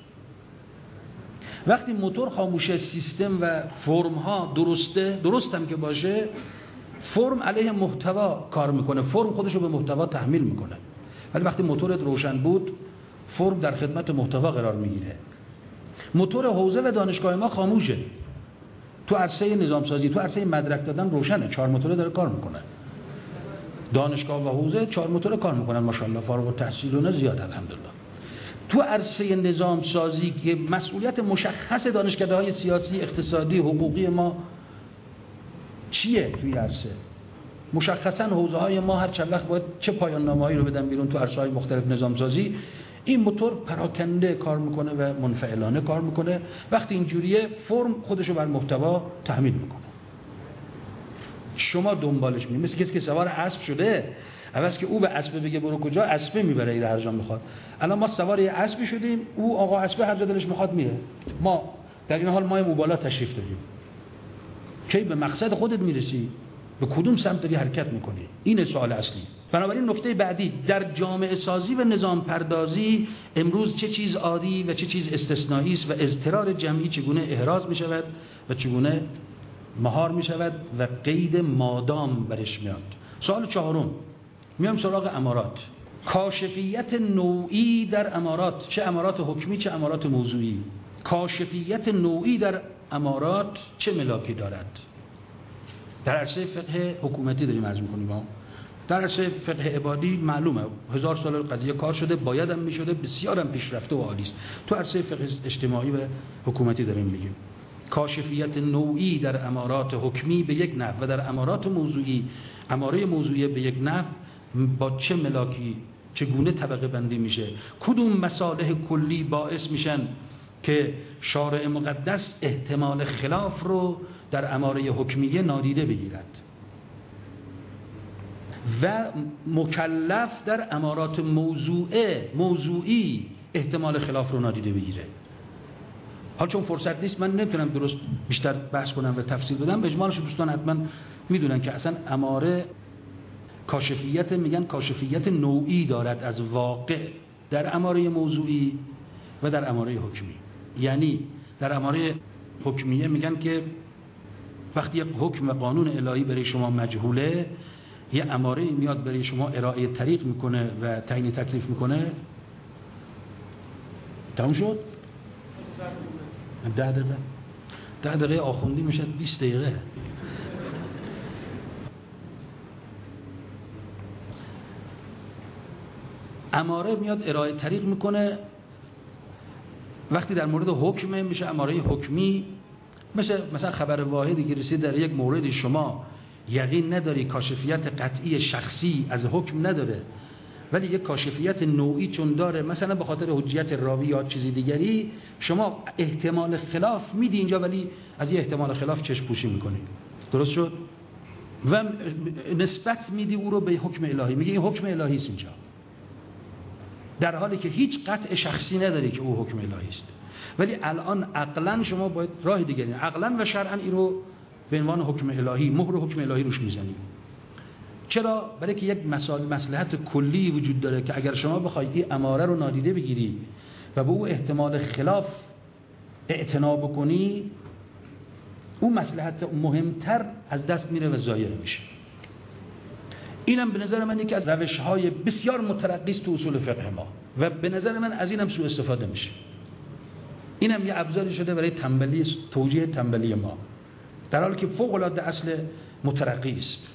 وقتی موتور خاموشه، سیستم و فرم ها درسته، درستم که باشه، فرم علیه محتوا کار میکنه، فرم خودشو به محتوا تحمیل میکنه. ولی وقتی موتورت روشن بود، فرم در خدمت محتوا قرار میگیره. موتور حوزه و دانشگاه ما خاموشه. تو عرصه نظام سازی، تو عرصه مدرک دادن روشنه، چهار موتور داره کار میکنه. دانشگاه و حوزه چهار موتور کار میکنن، ماشاءالله، فارغ التحصیل و زیاد الحمدلله. تو عرصه نظام سازی که مسئولیت مشخص دانشکده‌های سیاسی، اقتصادی، حقوقی ما چیه توی عرصه؟ مشخصاً حوزه های ما هر چند وقت باید چه پایان نامه‌ای رو بدن بیرون تو عرصه‌های مختلف نظام سازی، این موتور پراکنده کار میکنه و منفعلانه کار میکنه. وقتی اینجوریه فرم خودشو بر محتوا تحمیل میکنه، شما دنبالش می‌رید. مثل کسی که سوار اسب شده، عوض که او به اسب بگه برو کجا، اسب میبره ایره هر جا میخواد. الان ما سوار یه اسبی شدیم، او آقا اسب هر جا دلش میخواد میره. ما در این حال ما موبایل تشریف داریم. کی به مقصد خودت میرسی؟ به کدوم سمت داری حرکت میکنی؟ این سوال اصلی. بنابراین نکته بعدی، در جامعه سازی و نظام پردازی امروز چه چیز عادی و چه چیز استثنایی است و اضطرار جمعی چگونه احراز میشود و چگونه مهار میشود و قید مادام برش میاد. سوال چهارم، میام سراغ امارات. کاشفیت نوعی در امارات، چه امارات حکمی چه امارات موضوعی، کاشفیت نوعی در امارات چه ملاکی دارد؟ در عرصه فقه حکومتی داریم عرض می‌کنیم. ما در عرصه فقه عبادی معلومه هزار سال قضیه کار شده، باید هم می‌شده، بسیار هم پیشرفته و عالی است. تو عرصه فقه اجتماعی و حکومتی داریم میگیم. کاشفیت نوعی در امارات حکمی به یک نحو و در امارات موضوعی، اماره موضوعی به یک نحو با چه ملاکی چگونه طبقه بندی میشه؟ کدوم مصالح کلی باعث میشن که شارع مقدس احتمال خلاف رو در اماره حکمیه نادیده بگیرد و مکلف در امارات موضوعه موضوعی احتمال خلاف رو نادیده بگیره؟ حال چون فرصت نیست من نمیتونم درست بیشتر بحث کنم و تفصیل بدم. به اجمالش دوستان حتما میدونن که اصلا اماره کاشفیت، میگن کاشفیت نوعی دارد از واقع در اماره موضوعی و در اماره حکمی. یعنی در اماره حکمیه میگن که وقتی یک حکم و قانون الهی برای شما مجهوله، یه اماره میاد برای شما ارائه طریق میکنه و تعیین تکلیف میکنه. تموم شد؟ ده دقیقه ده دقیقه آخوندی میشه بیست دقیقه. اماره میاد ارائه طریق میکنه. وقتی در مورد حکم میشه اماره حکمی. مثل مثلا خبر واحدی که رسید در یک موردی شما یقین نداری، کاشفیت قطعی شخصی از حکم نداره، ولی یک کاشفیت نوعی چون داره، مثلا به خاطر حجیت راوی یا چیزی دیگری، شما احتمال خلاف میدی اینجا، ولی از یه احتمال خلاف چشم پوشی میکنی. درست شد؟ و نسبت میدی او رو به حکم الهی، میگه این حکم الهی است اینجا، در حالی که هیچ قطع شخصی نداری که او حکم الهی است. ولی الان عقلا شما باید راه دیگری، عقلا و شرعا این رو به عنوان حکم الهی، مهر حکم الهی روش میزنی. چرا؟ برای که یک مصلحت کلی وجود داره که اگر شما بخوای این اماره رو نادیده بگیری و به او احتمال خلاف اعتنا بکنی، اون مصلحت مهمتر از دست میره و ضایع میشه. اینم به نظر من یکی از روش‌های بسیار مترقی است تو اصول فقه ما و به نظر من از اینم سوء استفاده میشه. اینم یه ابزاری شده برای تنبلی، توجیه تنبلی ما، در حالی که فوق العاده اصل مترقی است.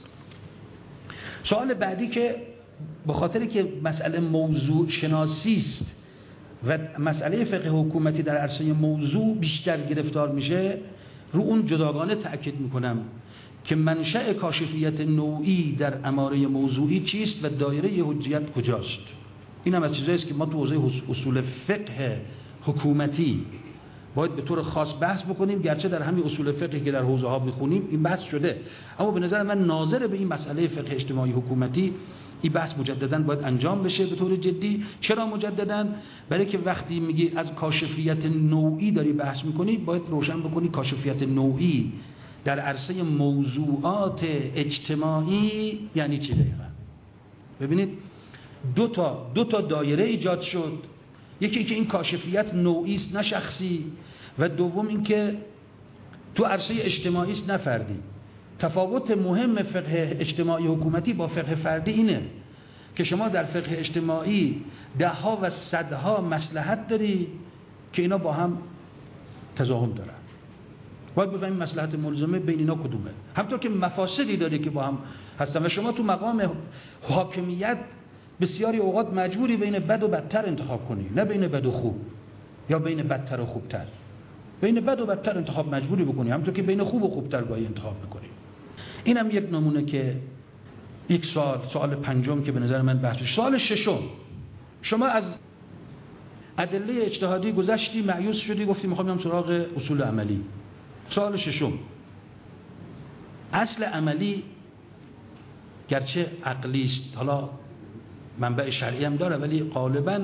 سوال بعدی که به خاطری که مسئله موضوع شناسی است و مسئله فقه حکومتی در عرصه موضوع بیشتر گرفتار میشه، رو اون جداگانه تأکید میکنم که منشأ کاشفیت نوعی در اماره موضوعی چیست و دایره حجیت کجاست. این هم از چیزایی است که ما تو حوزه اصول فقه حکومتی باید به طور خاص بحث بکنیم، گرچه در همین اصول فقهی که در حوزه ها میخونیم این بحث شده، اما به نظر من ناظر به این مسئله فقه اجتماعی حکومتی این بحث مجدداً باید انجام بشه به طور جدی. چرا مجدداً؟ برای که وقتی میگی از کاشفیت نوعی داری بحث میکنی، باید روشن بکنی کاشفیت نوعی در عرصه موضوعات اجتماعی یعنی چی دقیقاً. ببینید دو تا دو تا دایره ایجاد شد، یکی که این کاشفیت نوعی است نه شخصی، و دوم این که تو عرصه اجتماعی است نه فردی. تفاوت مهم فقه اجتماعی حکومتی با فقه فردی اینه که شما در فقه اجتماعی ده ها و صدها مصلحت داری که اینا با هم تضاهم دارن، باید بفهمیم مصلحت ملزمه بین اینا کدومه، همطور که مفاسدی داره که با هم هستن و شما تو مقام حاکمیت بسیاری اوقات مجبوری بین بد و بدتر انتخاب کنی، نه بین بد و خوب یا بین بدتر و خوبتر. بین بد و بدتر انتخاب مجبوری بکنی، همونطور که بین خوب و خوبتر گاهی انتخاب میکنی. اینم یک نمونه که یک سوال، سوال پنجم که به نظر من بحثش. سوال ششم، شما از ادله اجتهادی گذشتی، مایوس شدی، گفتی میخوام برم سراغ اصول عملی. سوال ششم، اصل عملی گرچه عقلی است، حالا منبع شرعی هم داره، ولی غالباً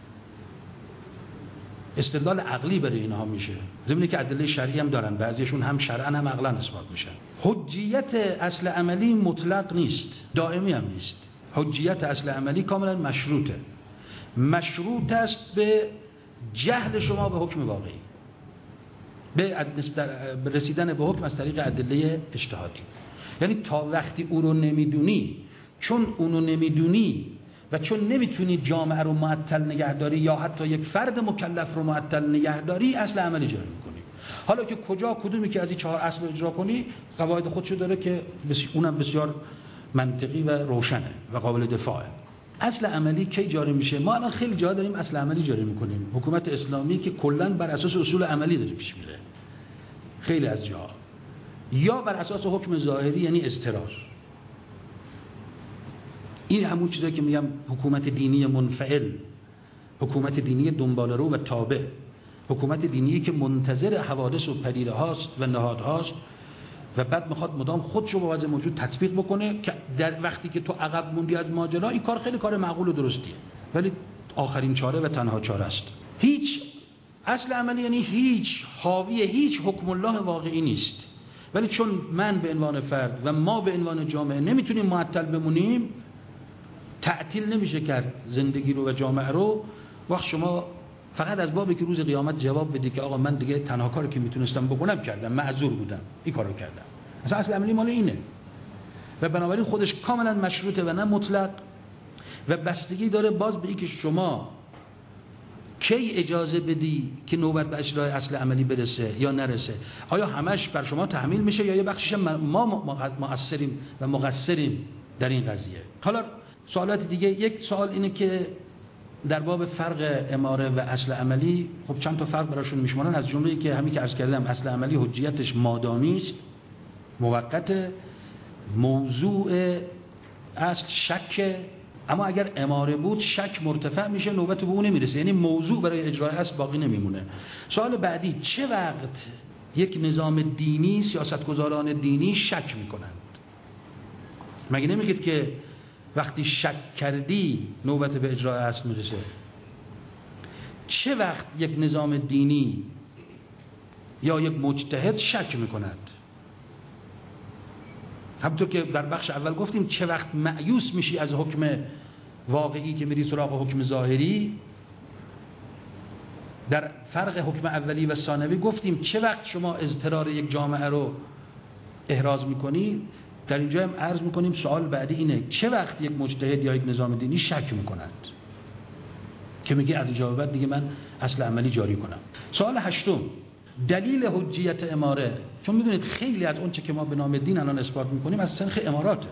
استدلال عقلی برای اینها میشه، ضمن که ادله شرعی هم دارن، بعضیشون هم شرعاً هم عقلاً اثبات میشن. حجیت اصل عملی مطلق نیست، دائمی هم نیست. حجیت اصل عملی کاملا مشروطه، مشروط است به جهل شما به حکم واقعی، به رسیدن به حکم از طریق ادله اجتهادی. یعنی تا وقتی او رو نمیدونی، چون اونو نمیدونی و چون نمیتونی جامعه رو معطل نگهداری یا حتی یک فرد مکلف رو معطل نگهداری، اصل عملی جاری میکنی. حالا که کجا کدومی که از این چهار اصل رو اجرا کنی، قواعد خودشو داره که اونم بسیار منطقی و روشنه و قابل دفاعه. اصل عملی کی جاری میشه؟ ما الان خیلی جا داریم اصل عملی جاری میکنیم، حکومت اسلامی که کلا بر اساس اصول عملی داره پیش میره، خیلی از جا، یا بر اساس حکم ظاهری یعنی اضطرار. این همون چیزایی که میگم حکومت دینی منفعل، حکومت دینی دنبال رو و تابع، حکومت دینی که منتظر حوادث و پدیده هاست و نهادهاست و بعد میخواد مدام خودشو با وضع موجود تطبیق بکنه، که در وقتی که تو عقب موندی از ماجرا، این کار خیلی کار معقول و درستیه، ولی آخرین چاره و تنها چاره است. هیچ اصل عملی یعنی هیچ حاوی هیچ حکم الله واقعی نیست، ولی چون من به عنوان فرد و ما به عنوان جامعه نمیتونیم معطل بمونیم، تعطیل نمیشه کرد زندگی رو و جامعه رو. وقت شما فقط از بابی که روز قیامت جواب بدی که آقا من دیگه تنها کاری که میتونستم بکنم کردم، معذور بودم، این کارو کردم. اصلا اصل عملی مال اینه و بنابراین خودش کاملا مشروطه و نه مطلق و بستگی داره باز به این که شما کی اجازه بدی که نوبت به اجرای اصل عملی برسه یا نرسه. آیا همش بر شما تحمیل میشه یا یه بخشش ما مؤثریم و مقصریم در این قضیه؟ حالا سوالات دیگه. یک سوال اینه که در باب فرق اماره و اصل عملی، خب چند تا فرق براشون میشمارن، از جمله که همین که عرض کردم اصل عملی حجیتش مادامی است، موقت، موضوع اصل شک، اما اگر اماره بود شک مرتفع میشه، نوبت به اون نمیرسه، یعنی موضوع برای اجرای اصل باقی نمیمونه. سوال بعدی، چه وقت یک نظام دینی، سیاستگزاران دینی شک میکنند؟ مگه نمیگید که وقتی شک کردی نوبت به اجرای اصل میرسه؟ چه وقت یک نظام دینی یا یک مجتهد شک میکند؟ همونطور که در بخش اول گفتیم چه وقت مایوس میشی از حکم واقعی که میری سراغ حکم ظاهری. در فرق حکم اولی و ثانوی گفتیم چه وقت شما اضطرار یک جامعه رو احراز میکنی. در اینجا هم عرض میکنیم سوال بعدی اینه، چه وقت یک مجتهد یا یک نظام دینی شک میکنند که میگه از اینجا بعد دیگه من اصل عملی جاری کنم. سوال هشتم، دلیل حجیت اماره. چون میدونید خیلی از اون چه که ما به نام دین الان اثبات میکنیم از سنخ اماراته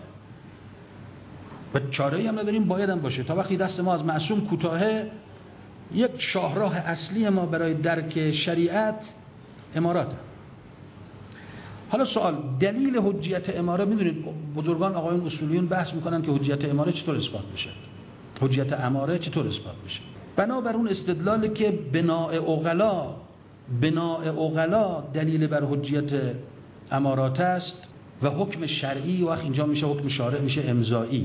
و چاره‌ای هم نداریم، باید هم باشه. تا وقتی دست ما از معصوم کوتاهه، یک شاهراه اصلی ما برای درک شریعت اماراته. حالا سوال، دلیل حجیت اماره. میدونید بزرگان آقایون اصولیون بحث میکنن که حجیت اماره چطور اثبات میشه، حجیت اماره چطور اثبات میشه. بنابر اون استدلالی که بناء عقلا بناء عقلا دلیل بر حجیت امارات است و حکم شرعی و اینجا میشه حکم شارع، میشه امضایی.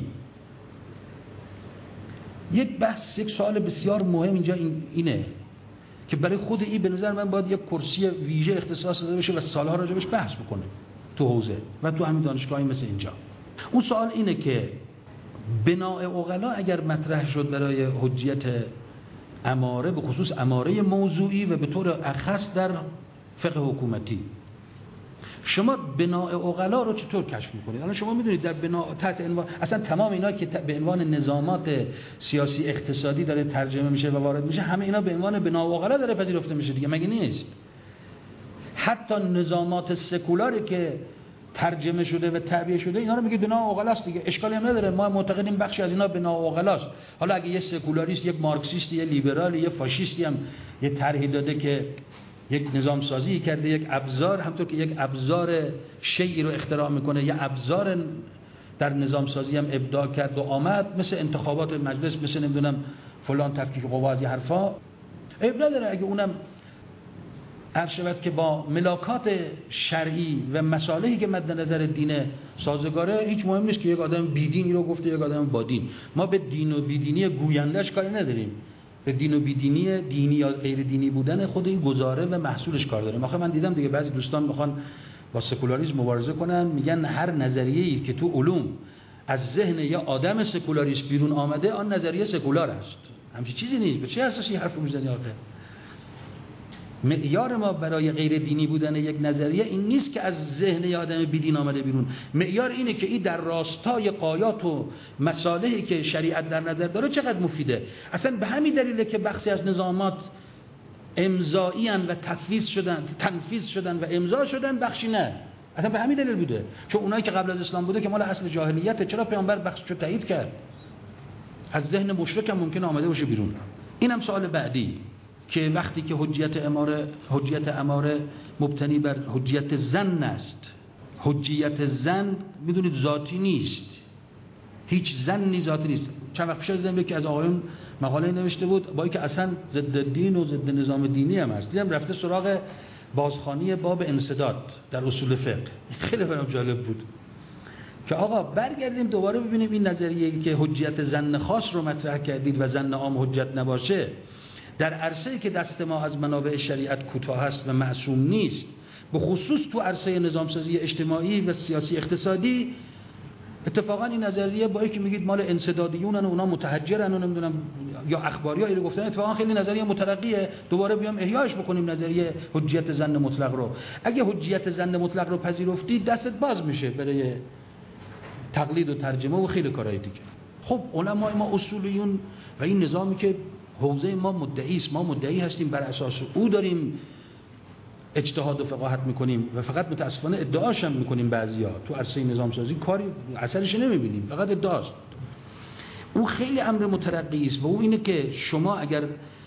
یک بحث، یک سوال بسیار مهم اینجا این اینه که برای خود این به نظر من باید یک کرسی ویژه اختصاص داده بشه و سالها راجبش بحث بکنه تو حوزه و تو همین دانشگاهی مثل اینجا. اون سوال اینه که بناء عقلا اگر مطرح شد برای حجیت اماره، به خصوص اماره موضوعی و به طور اخص در فقه حکومتی، شما بناء عقلا رو چطور کشف میکنید؟ الان شما میدونید در بناء تحت عنوان اصلا تمام اینا که به عنوان نظامات سیاسی اقتصادی داره ترجمه میشه و وارد میشه، همه اینا به عنوان بناء عقلا داره پذیرفته میشه دیگه، مگه نیست؟ حتی نظامات سکولاری که ترجمه شده و تعبیه شده اینا رو میگه بناء عقلاست دیگه، اشکالی هم نداره. ما معتقدیم بخشی از اینا بناء عقلاست. حالا اگه یه سکولاریست، یک مارکسیست، یه لیبرال، یه فاشیستی هم یه طرحی داده که یک نظام سازی کرده، یک ابزار، همونطور که یک ابزار شیئی رو اختراع میکنه، یه ابزار در نظام سازی هم ابداع کرد و آمد، مثل انتخابات مجلس، مثل نمیدونم فلان تفکیک قوا از حرفا. عیب نداره اگه اونم عرض شود که با ملاکات شرعی و مصالحی که مد نظر دین سازگاره، هیچ مهم نیست که یک آدم بیدینی رو گفته یک آدم با دین. ما به دین و بیدینی گویندش کاری نداریم، به دین و بیدینی دینی یا غیر دینی بودن خود این گزاره و محصولش کار داریم. آخه من دیدم دیگه بعضی دوستان میخوان با سکولاریسم مبارزه کنن، میگن هر نظریه‌ای که تو علوم از ذهن یا آدم سکولاریست بیرون آمده آن نظریه سکولار است. همچین چیزی نیست. به چه اساسی حرف میزنی آخه؟ معیار ما برای غیر دینی بودن یک نظریه این نیست که از ذهن یا آدم بیدین آمده بیرون. معیار اینه که این در راستای غایات و مصالحی که شریعت در نظر داره چقدر مفیده. اصلا به همین دلیله که بخشی از نظامات امضایی ان و تفویض شدن، تنفیذ شدن و امضا شدن، بخشی نه. اصلا به همین دلیل بوده، چون اونایی که قبل از اسلام بوده که مال اصل جاهلیت، چرا پیامبر بخششو تایید کرد؟ از ذهن مشرک هم ممکنه آمده باشه بیرون. اینم سوال بعدی که وقتی که حجیت اماره حجیت اماره مبتنی بر حجیت زن است، حجیت زن میدونید ذاتی نیست، هیچ زنی ذاتی نیست. چند وقت پیش دیدم یکی از آقایون مقاله نوشته بود با اینکه اصلا ضد دین و ضد نظام دینی هم هست، دیدم رفته سراغ بازخوانی باب انسداد در اصول فقه. خیلی برام جالب بود که آقا برگردیم دوباره ببینیم این نظریه‌ای که حجیت زن خاص رو مطرح کردید و زن عام حجت نباشه، در عرصه‌ای که دست ما از منابع شریعت کوتاه است و معصوم نیست، به خصوص تو عرصه نظامسازی اجتماعی و سیاسی اقتصادی، اتفاقا این نظریه با اینکه میگید مال انسدادیونن و اونا متحجرن و نمیدونم یا اخباری‌ها اینو گفتن، اتفاقا خیلی نظریه مترقیه. دوباره بیام احیاش بکنیم نظریه حجیت زن مطلق رو. اگه حجیت زن مطلق رو پذیرفتی دستت باز میشه برای تقلید و ترجمه و خیلی کارهای دیگه. خب علمای ما اصولیون و این نظامی که حوزه ما مدعی است، ما مدعی هستیم، بر اساس او داریم اجتهاد و فقاهت میکنیم و فقط متاسفانه ادعاش هم میکنیم. بعضیا تو عرصه نظام سازی کاری اثرش نمیبینیم، فقط ادعاست. او خیلی امر مترقی است و او اینه که شما اگر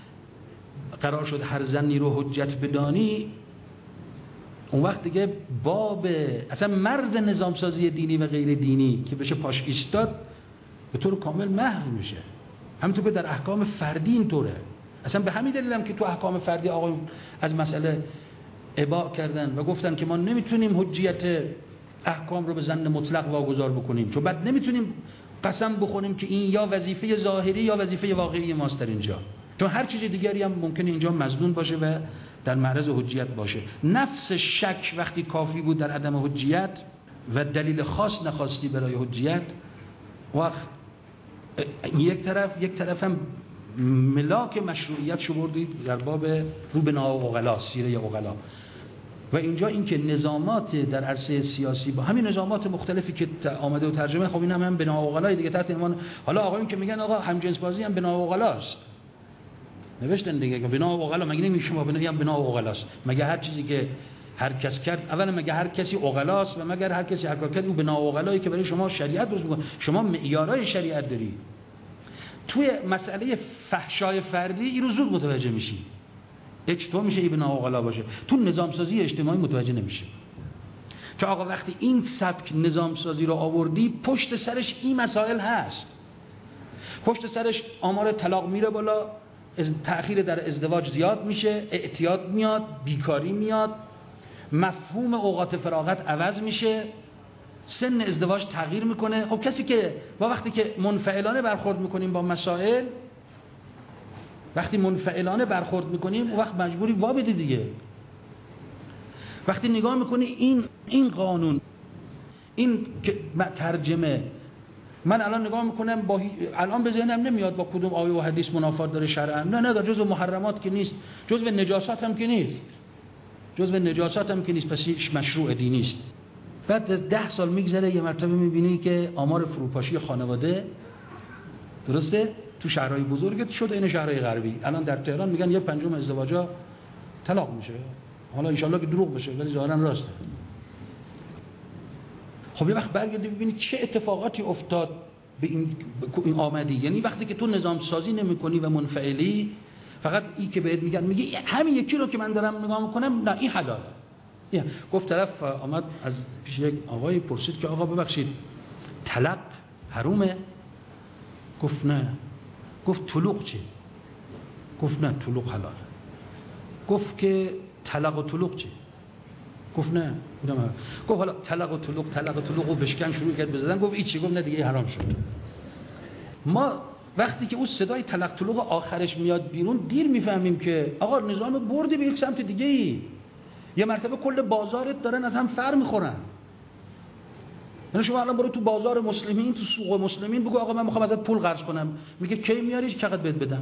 قرار شد هر زنی رو حجت بدانی، اون وقت دیگه باب اصلا مرز نظام سازی دینی و غیر دینی که بشه پاش ایستاد به طور کامل محو میشه. همونطور که در احکام فردی اینطوره. اصلا به همین دلیل هم که تو احکام فردی آقایون از مسئله اباع کردن و گفتن که ما نمیتونیم حجیت احکام رو به زن مطلق واگذار بکنیم، چون بعد نمیتونیم قسم بخوریم که این یا وظیفه ظاهری یا وظیفه واقعی ماست در اینجا، چون هر چیز دیگری هم ممکنه اینجا مظنون باشه و در معرض حجیت باشه. نفس شک وقتی کافی بود در عدم حجیت و دلیل خاص نخواستی برای حجیت، وقت یک طرف یک طرف هم ملاک مشروعیت شو بردید در باب رو به ناعقلا، سیره عقلا. و اینجا این که نظامات در عرصه سیاسی با همین نظامات مختلفی که آمده و ترجمه، خب این هم هم به ناعقلای دیگه تحت عنوان، حالا آقایون که میگن آقا همجنس بازی هم به ناعقلاست، نوشتن دیگه که به ناعقلا، مگه نمیشه ما بنویسیم به ناعقلاست؟ مگه هر چیزی که هر کس کرد، اولا مگه هر کسی عقلاست و مگر هر کسی هر کار کرد او به ناعقلایی که برای شما شریعت درست میکنه؟ شما معیارهای شریعت داری. توی مسئله فحشای فردی این رو زود متوجه میشی چطور میشه این به ناعقلا باشه. تو نظام سازی اجتماعی متوجه نمیشه که آقا وقتی این سبک نظام سازی رو آوردی پشت سرش این مسائل هست، پشت سرش آمار طلاق میره بالا، تأخیر در ازدواج زیاد میشه، اعتیاد میاد، بیکاری میاد، مفهوم اوقات فراغت عوض میشه، سن ازدواج تغییر میکنه. خب کسی که ما وقتی که منفعلانه برخورد میکنیم با مسائل، وقتی منفعلانه برخورد میکنیم اون وقت مجبوری وا بدی دیگه. وقتی نگاه میکنی این این قانون، این ترجمه، من الان نگاه میکنم با الان به ذهنم نمیاد با کدوم آیه و حدیث منافات داره شرعا، نه نه، جزء محرمات که نیست، جزء نجاسات هم که نیست، جزء نجاسات هم که نیست، پس مشروع دینی است. بعد ده سال میگذره یه مرتبه میبینی که آمار فروپاشی خانواده، درسته، تو شهرهای بزرگ شده این شهرهای غربی، الان در تهران میگن یک پنجم ازدواجا طلاق میشه. حالا ان شاءالله که دروغ بشه ولی ظاهرا راسته. خب یه وقت برگردی ببینی چه اتفاقاتی افتاد به این, این آمدی. یعنی وقتی که تو نظام سازی نمی‌کنی و منفعلی، فقط این که بهت میگن، میگی همین یکی رو که من دارم نگاه میکنم، نه این حلاله. گفت طرف آمد از پیش یک آقایی پرسید که آقا ببخشید طلاق حرومه؟ گفت نه. گفت طلوق چه؟ گفت نه طلوق حلاله. گفت که طلاق و طلوق چه؟ گفت نه. گفت حالا طلاق و طلوق طلاق و طلوق و بشکن شروع کرد بزدن. گفت این چی؟ گفت نه دیگه حرام شد. ما وقتی که اون صدای طلاق طلوق آخرش میاد بیرون دیر میفهمیم که آقا نظام بردی به یک سمت دیگه ای. یه مرتبه کل بازارت دارن از هم فر میخورن. یعنی شما الان برو تو بازار مسلمین، تو سوق مسلمین بگو آقا من میخوام ازت پول قرض کنم، میگه کی میاری چقدر بهت بدم.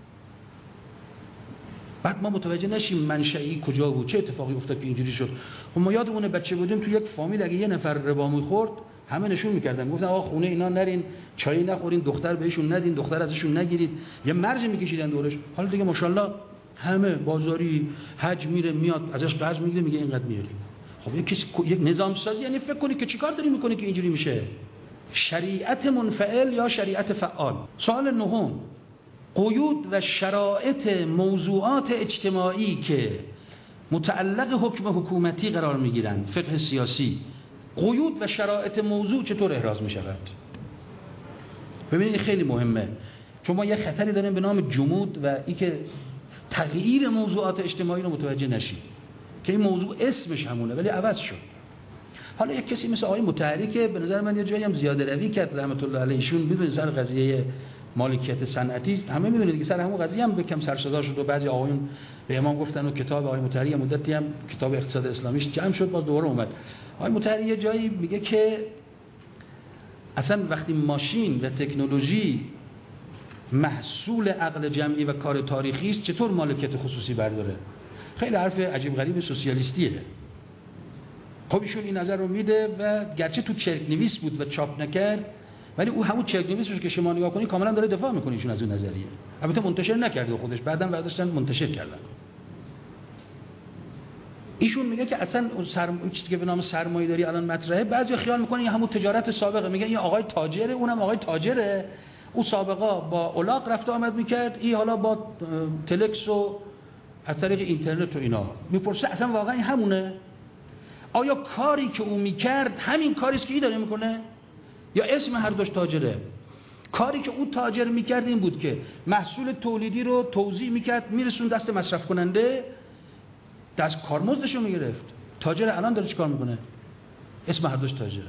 بعد ما متوجه نشیم منشئی کجا بود، چه اتفاقی افتاد که اینجوری شد. خب ما یادمونه بچه بودیم تو یک فامیل اگه یه نفر ربا میخورد همه نشون میکردن، گفتن آقا خونه اینا نرین، چای نخورین، دختر بهشون ندین، دختر ازشون نگیرید، یه مرج میکشیدن دورش. حالا دیگه ماشاءالله همه بازاری حج میره میاد ازش قرض میگیره میگه اینقدر میاری. خب یک کسی یک نظام سازی یعنی فکر کنی که چیکار داری میکنی که اینجوری میشه؟ شریعت منفعل یا شریعت فعال؟ سوال نهم، قیود و شرایط موضوعات اجتماعی که متعلق حکم حکومتی قرار میگیرند، فقه سیاسی، قیود و شرایط موضوع چطور احراز میشود؟ ببینید خیلی مهمه، چون ما یه خطری داریم به نام جمود و این که تغییر موضوعات اجتماعی رو متوجه نشیم که این موضوع اسمش همونه ولی عوض شد. حالا یک کسی مثل آقای مطهری که به نظر من یه جایی هم زیاده روی کرد رحمت الله علیه، ایشون میدونید سر قضیه مالکیت صنعتی همه میدونید که سر همون قضیه هم بکم سر صدا شد و بعضی آقایون به امام گفتن و کتاب آقای مطهری مدتی هم کتاب اقتصاد اسلامیش جمع شد باز دوباره اومد. آقای مطهری یه جایی میگه که اصلا وقتی ماشین و تکنولوژی محصول عقل جمعی و کار تاریخی است چطور مالکیت خصوصی برداره؟ خیلی حرف عجیب غریب سوسیالیستیه. خب ایشون این نظر رو میده و گرچه تو چرک نویس بود و چاپ نکرد ولی او همون چرک نویس رو که شما نگاه کنی کاملا داره دفاع میکنه ایشون از اون نظریه. البته منتشر نکرده خودش، بعداً برداشتن منتشر کردن. ایشون میگه که اصلا اون سرم... چیزی که به نام سرمایه‌داری الان مطرحه، بعضی خیال میکنن این همون تجارت سابقه، میگن این آقای تاجره اونم آقای تاجره، او سابقا با اولاق رفت آمد میکرد، این حالا با تلکس و از طریق اینترنت و اینا. میپرسه اصلا واقعا این همونه؟ آیا کاری که او میکرد همین کاری است که این داره میکنه؟ یا اسم هر دوش تاجره؟ کاری که او تاجر میکرد این بود که محصول تولیدی رو توزیع میکرد میرسون دست مصرف کننده، دست کارمزدش رو میگرفت. تاجر الان داره چیکار میکنه؟ اسم هر دوش تاجره.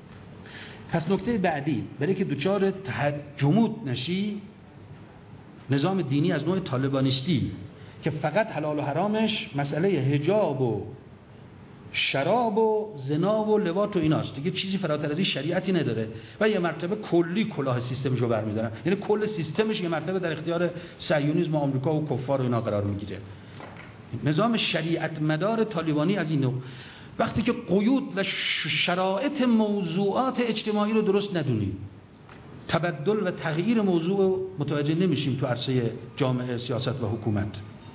پس نکته بعدی برای که دوچار تحت جمود نشی، نظام دینی از نوع طالبانیستی که فقط حلال و حرامش مسئله حجاب و شراب و زنا و لواط و ایناست، دیگه چیزی فراتر از این شریعتی نداره و یه مرتبه کلی کلاه سیستمش رو برمی‌دارن، یعنی کل سیستمش یه مرتبه در اختیار صهیونیسم و آمریکا و کفار و اینا قرار میگیره. نظام شریعت مدار طالبانی از این نوع. وقتی که قیود و شرایط موضوعات اجتماعی رو درست ندونیم، تبدل و تغییر موضوع متوجه نمیشیم تو عرصه جامعه، سیاست و حکومت.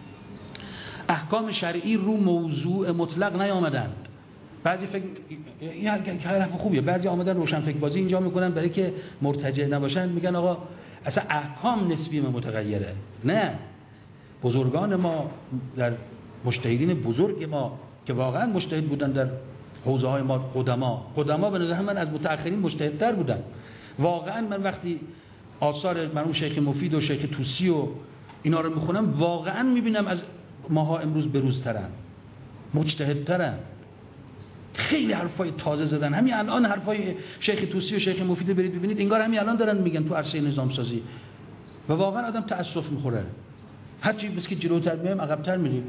احکام شرعی رو موضوع مطلق نیامدند. بعضی فکر این حرف خوبیه، بعضی آمدن روشن فکر بازی اینجا میکنن برای که مرتجع نباشن، میگن آقا اصلا احکام نسبی و متغیره. نه، بزرگان ما در مجتهدین بزرگ ما که واقعا مجتهد بودن در حوزه های ما، قدما قدما به نظر من از متأخرین مجتهدتر بودن. واقعا من وقتی آثار مرحوم شیخ مفید و شیخ طوسی و اینا رو میخونم واقعا میبینم از ماها امروز بروزترن، مجتهدترن، خیلی حرفای تازه زدن. همین الان حرفای شیخ طوسی و شیخ مفید برید ببینید انگار همین الان دارن میگن تو عرصه نظام سازی و واقعا آدم تأسف میخوره. هر چی بس که جلوتر میایم عقب‌تر میریم.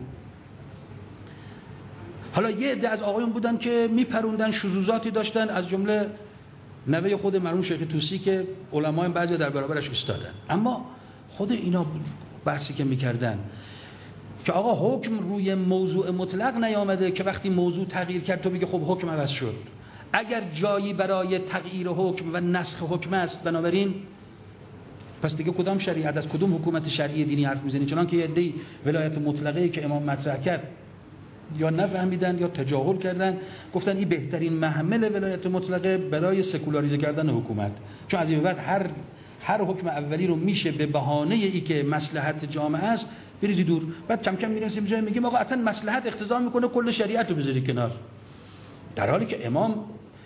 حالا یه عده از آقایون بودن که میپروندن، شذوذاتی داشتن، از جمله نوه خود مرحوم شیخ طوسی که علمای بعضی در برابرش ایستادن. اما خود اینا بحثی که میکردن که آقا حکم روی موضوع مطلق نیامده که وقتی موضوع تغییر کرد تو بگی خب حکم عوض شد. اگر جایی برای تغییر حکم و نسخ حکم است، بنابراین پس دیگه کدام شریعت از کدوم حکومت شرعی دینی حرف میزنی؟ چنان که یه عده ولایت مطلقه که امام مطرح کرد یا نفهمیدن یا تجاهل کردن، گفتن این بهترین محمل ولایت مطلقه برای سکولاریزه کردن حکومت، چون از این بعد هر هر حکم اولی رو میشه به بهانه ای که مصلحت جامعه است بریزی دور. بعد کم کم میرسیم جای میگیم آقا اصلا مصلحت اقتضا میکنه کل شریعت رو بذاری کنار، در حالی که امام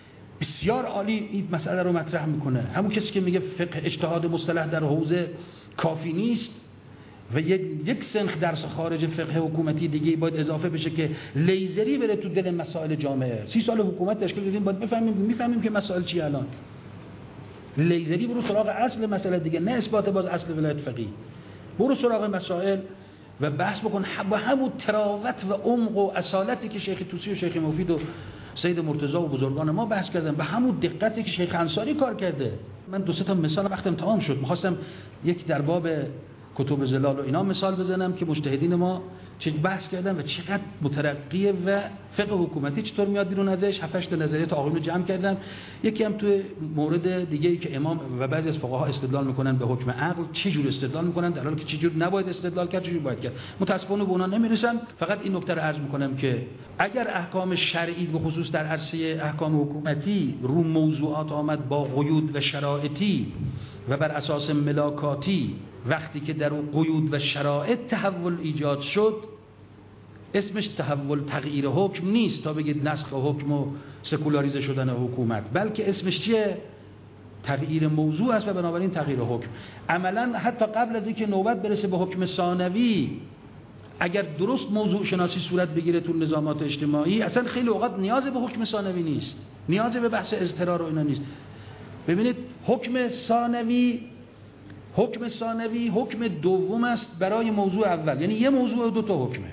بسیار عالی این مسئله رو مطرح میکنه. همون کسی که میگه فقه اجتهاد مصطلح در حوزه کافی نیست و یک یک سنخ درس خارج فقه حکومتی دیگه باید اضافه بشه که لیزری بره تو دل مسائل جامعه. سی سال حکومت تشکیل دادیم، باید بفهمیم میفهمیم که مسائل چی الان. لیزری برو سراغ اصل مسئله دیگه، نه اثبات باز اصل ولایت فقیه. برو سراغ مسائل و بحث بکن با همون تراوت و عمق و اصالتی که شیخ طوسی و شیخ مفید و سید مرتضی و بزرگان ما بحث کردن، به همون دقتی که شیخ انصاری کار کرده. من دو سه تا مثال وقتم تمام شد، می‌خواستم یک در باب کتب زلال و اینا مثال بزنم که مجتهدین ما چه بحث کردن و چقدر مترقیه و فقه حکومتی چطور میاد بیرون ازش. هفت تا نظریات آقایون رو جمع کردم. یکی هم توی مورد دیگه ای که امام و بعضی از فقها استدلال میکنن به حکم عقل، چه جور استدلال میکنن در حالی که چه جور نباید استدلال کرد، چه جور باید کرد. متاسفانه به اونا نمیرسم. فقط این نکته رو عرض میکنم که اگر احکام شرعی به خصوص در عرصه احکام حکومتی رو موضوعات آمد با قیود و شرایطی و بر اساس ملاکاتی، وقتی که در اون قیود و شرایط تحول ایجاد شد، اسمش تحول تغییر حکم نیست تا بگید نسخ حکم و سکولاریزه شدن حکومت، بلکه اسمش چیه؟ تغییر موضوع است و بنابراین تغییر حکم. عملا حتی قبل از اینکه نوبت برسه به حکم ثانوی، اگر درست موضوع شناسی صورت بگیره تو نظامات اجتماعی، اصلا خیلی اوقات نیاز به حکم ثانوی نیست، نیاز به بحث اضطرار و اینا نیست. ببینید حکم ثانوی حکم ثانوی حکم دوم است برای موضوع اول، یعنی یه موضوع و دو تا حکمه.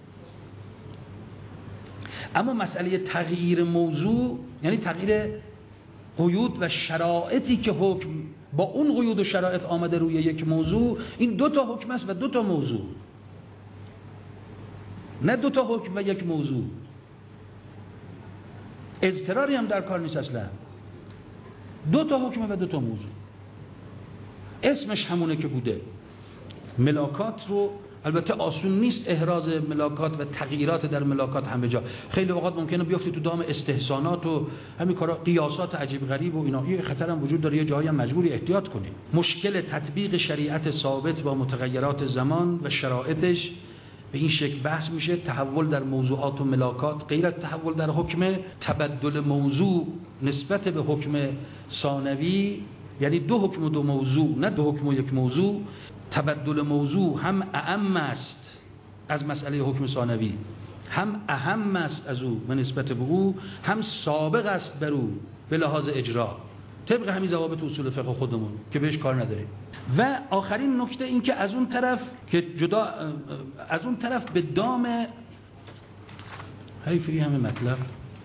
اما مسئله تغییر موضوع یعنی تغییر قیود و شرایطی که حکم با اون قیود و شرایط آمده روی یک موضوع، این دو تا حکم است و دو تا موضوع، نه دو تا حکم و یک موضوع. اضطراری هم در کار نیست اصلا، دو تا حکم و دو تا موضوع. اسمش همونه که بوده. ملاکات رو البته آسون نیست احراز ملاکات و تغییرات در ملاکات همه جا. خیلی اوقات ممکنه بیافتی تو دام استحسانات و همین کارا، قیاسات عجیب غریب و اینا. این خطر هم وجود داره، یه جایی هم مجبوری احتیاط کنی. مشکل تطبیق شریعت ثابت با متغیرات زمان و شرایطش به این شکل بحث میشه: تحول در موضوعات و ملاکات غیر از تحول در حکم، تبدل موضوع نسبت به حکم ثانوی، یعنی دو حکم و دو موضوع، نه دو حکم و یک موضوع. تبدل موضوع هم اهم است از مسئله حکم ثانوی، هم اهم است از او و نسبت به او، هم سابق است بر او به لحاظ اجرا، طبق همین ضوابط اصول فقه خودمون که بهش کار نداریم. و آخرین نکته این که از اون طرف که جدا از اون طرف به دام حیفی همه مطلب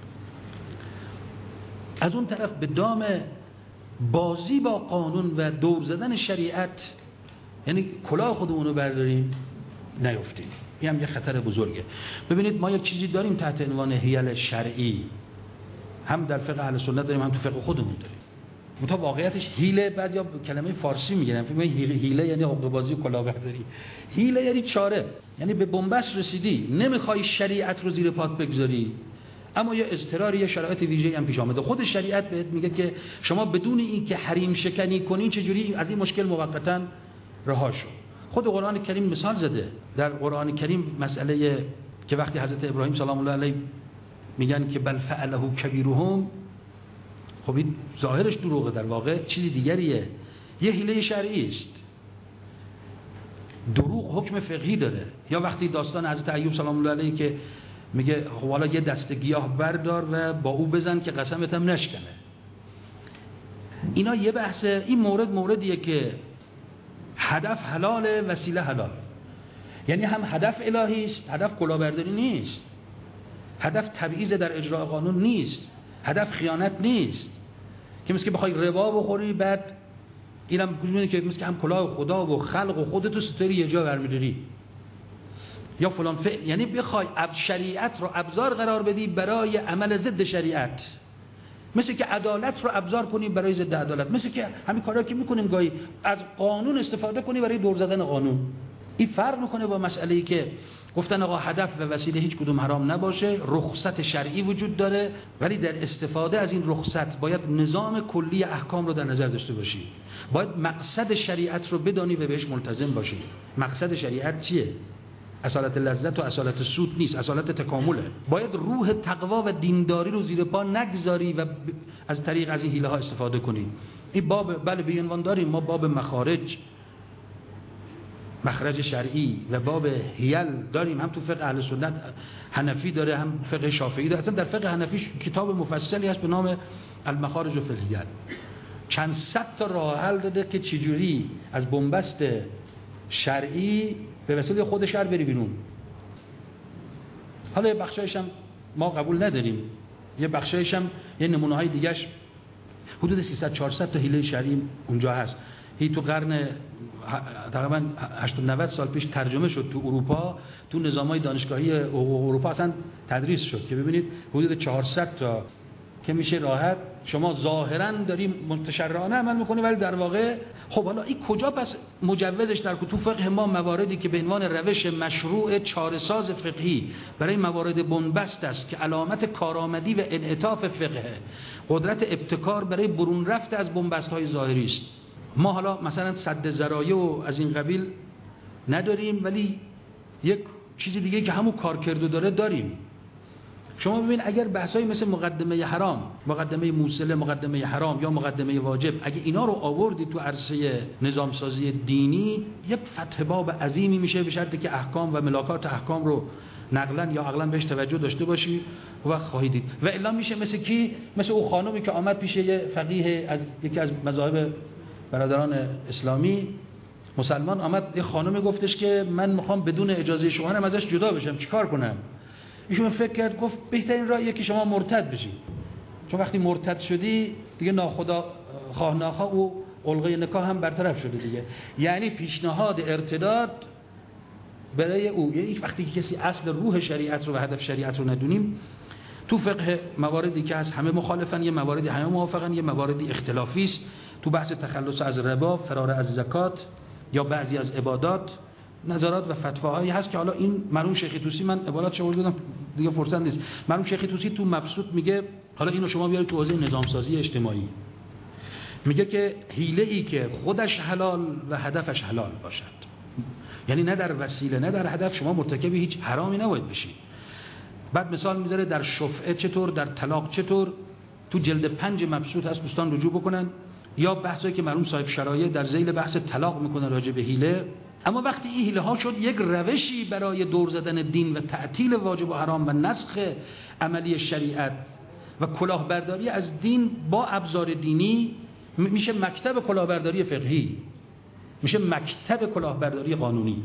از اون طرف به دام بازی با قانون و دور زدن شریعت، یعنی کلاه خودمون رو برداریم نیفتیم. این هم یه خطر بزرگه. ببینید ما یک چیزی داریم تحت عنوان حیل شرعی، هم در فقه اهل سنت داریم، هم تو فقه خودمون داریم. متا واقعیتش حیله، بعضیا کلمه فارسی میگن فکر می‌کنن حیله یعنی حقوق بازی و کلاهبرداری. حیله یعنی چاره، یعنی به بنبست رسیدی، نمیخوای شریعت رو زیر پات بگذاری، اما یه اضطراری، یه شرایط ویژه‌ای هم پیش آمده. خود شریعت بهت میگه که شما بدون این که حریم شکنی کنی چجوری از این مشکل موقتا رها شو. خود قرآن کریم مثال زده. در قرآن کریم مسئله که وقتی حضرت ابراهیم سلام الله علیه میگن که بل فعله کبیرهم، خب این ظاهرش دروغه، در واقع چیزی دیگریه، یه حیله شرعی است. دروغ حکم فقهی داره. یا وقتی داستان حضرت ایوب سلام الله علیه که میگه خب حالا یه دسته گیاه بردار و با او بزن که قسمت هم نشکنه. اینا یه بحثه. این مورد موردیه که هدف حلاله، وسیله حلال. یعنی هم هدف الهی است، هدف کلاهبرداری نیست، هدف تبعیض در اجرای قانون نیست، هدف خیانت نیست که مثل که بخوای ربا بخوری بعد اینم میگه که مثل که هم کلاه خدا و خلق و خودتو ستری یه جا برمی‌داری یا فلان فعل، یعنی بخوای اب شریعت رو ابزار قرار بدی برای عمل ضد شریعت، مثل که عدالت رو ابزار کنی برای ضد عدالت، مثل که همین کارا که میکنیم گاهی از قانون استفاده کنی برای دور زدن قانون. این فرق میکنه با مسئله‌ای که گفتن آقا هدف و وسیله هیچ کدوم حرام نباشه، رخصت شرعی وجود داره، ولی در استفاده از این رخصت باید نظام کلی احکام رو در نظر داشته باشی، باید مقصد شریعت رو بدانی و بهش ملتزم باشی. مقصد شریعت چیه؟ اصالت لذت و اصالت سود نیست، اصالت تکامله. باید روح تقوا و دینداری رو زیر پا نگذاری و از طریق از این حیله ها استفاده کنیم. این باب بله به عنوان داریم ما باب مخارج، مخرج شرعی و باب حیل داریم، هم تو فقه اهل سنت حنفی داره هم فقه شافعی داره. اصلا در فقه حنفی کتاب مفصلی هست به نام المخارج فی الحیل، چند صد تا راه حل داده که چجوری از بنبست شرعی به وسیله خود شرع بری بیرون. حالا یه بخشایش هم ما قبول نداریم، یه بخشایش هم یه نمونه های دیگهش حدود سیصد چهارصد تا حیله شرعی اونجا هست. هی تو قرن تقریبا هشتاد نود سال پیش ترجمه شد تو اروپا، تو نظام‌های دانشگاهی اروپا اصلا تدریس شد که ببینید حدود چهارصد تا که میشه راحت شما ظاهراً داریم متشرعانه عمل میکنی ولی در واقع خب حالا این کجا پس مجوزش در تو فقه ما مواردی که به عنوان روش مشروع چاره‌ساز فقهی برای موارد بنبست است که علامت کارآمدی و انعطاف فقه، قدرت ابتکار برای برون رفت از بنبست‌های ظاهری است. ما حالا مثلا سد ذرایع و از این قبیل نداریم ولی یک چیز دیگه که همون کارکردو داره داریم. شما ببین اگر بحثایی مثل مقدمه حرام، مقدمه موصله، مقدمه حرام یا مقدمه واجب، اگه اینا رو آوردی تو عرصه نظام سازی دینی یک فتح باب عظیمی میشه، به شرطی که احکام و ملاکات احکام رو نقلا یا عقلا بهش توجه داشته باشی و خواهید دید. و الا میشه مثل کی؟ مثل او خانومی که آمد پیش یه فقیه از یکی از مذاهب برادران اسلامی مسلمان، آمد یه خانومی گفتش که من میخوام بدون اجازه شما هم ازش جدا بشم، چیکار کنم؟ ایشون فکر کرد گفت بهترین راهیه که شما مرتد بشی، چون وقتی مرتد شدی دیگه ناخدا خواه ناخواه او علقه نکاح هم برطرف شده دیگه. یعنی پیشنهاد ارتداد برای او، یعنی وقتی که کسی اصل روح شریعت رو و هدف شریعت رو ندونیم، تو فقه مواردی که از همه مخالفن، یه مواردی همه موافقن، یه مواردی اختلافی است. تو بحث تخلص از ربا، فرار از زکات یا بعضی از عبادات نظرات و فتواهایی هست که حالا این مرحوم شیخ طوسی، من عبارات شما بودم دیگه فرصت نیست، مرحوم شیخ طوسی تو مبسوط میگه حالا اینو شما بیارید تو حوزه نظام سازی اجتماعی، میگه که حیله ای که خودش حلال و هدفش حلال باشد، یعنی نه در وسیله نه در هدف شما مرتکب هیچ حرامی نباید بشی. بعد مثال میذاره در شفعه چطور، در طلاق چطور، تو جلد پنج مبسوط هست، دوستان رجوع بکنن، یا بحثی که مرحوم صاحب شرایع در ذیل بحث طلاق میکنه راجع به حیله. اما وقتی این حیله ها شد یک روشی برای دور زدن دین و تعطیل واجب و حرام و نسخ عملی شریعت و کلاهبرداری از دین با ابزار دینی، میشه مکتب کلاهبرداری فقهی، میشه مکتب کلاهبرداری قانونی.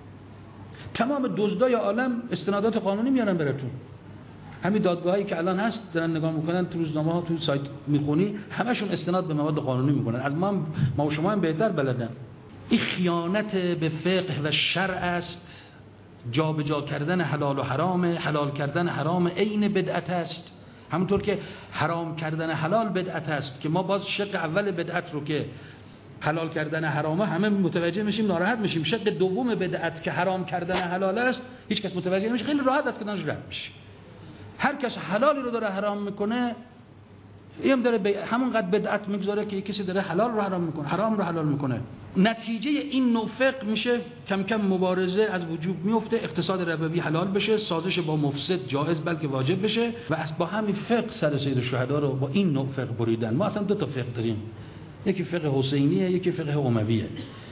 تمام دزدای عالم استنادات قانونی میارن براتون. همین دادگاهایی که الان هست دارن نگاه میکنن تو روزنامه ها، تو سایت میخونی، همشون استناد به مواد قانونی میکنن. از ما هم ما و شما هم بهتر بلدن. این خیانت به فقه و شرع است. جابجا کردن حلال و حرام، حلال کردن حرام عین بدعت است. همونطور که حرام کردن حلال بدعت است که ما باز شق اول بدعت رو که حلال کردن حرامه همه متوجه میشیم ناراحت میشیم، شق دوم بدعت که حرام کردن حلال است هیچ کس متوجه نمیشه، خیلی راحت است که دانش رد میشه. هر کس حلالی رو داره حرام میکنه این داره به همون قد بدعت میگذاره که کسی داره حلال رو حرام میکنه، حرام رو حلال میکنه. نتیجه این نوع فقه میشه کم کم مبارزه از وجود میفته، اقتصاد ربوی حلال بشه، سازش با مفسد جایز بلکه واجب بشه و از با همین فقه سر سید الشهدا رو با این نوع فقه بریدن. ما اصلا دو تا فقه داریم، یکی فقه حسینیه یکی فقه امویه.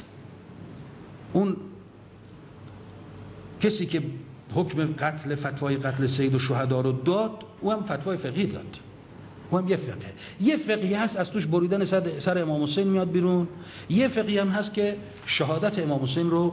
اون کسی که حکم قتل فتوای قتل سید الشهدا رو داد او هم فتوای فقهی داد، او هم یه فقه یه فقهی هست از توش بریدن سر, سر امام حسین میاد بیرون، یه فقهی هم هست که شهادت امام حسین رو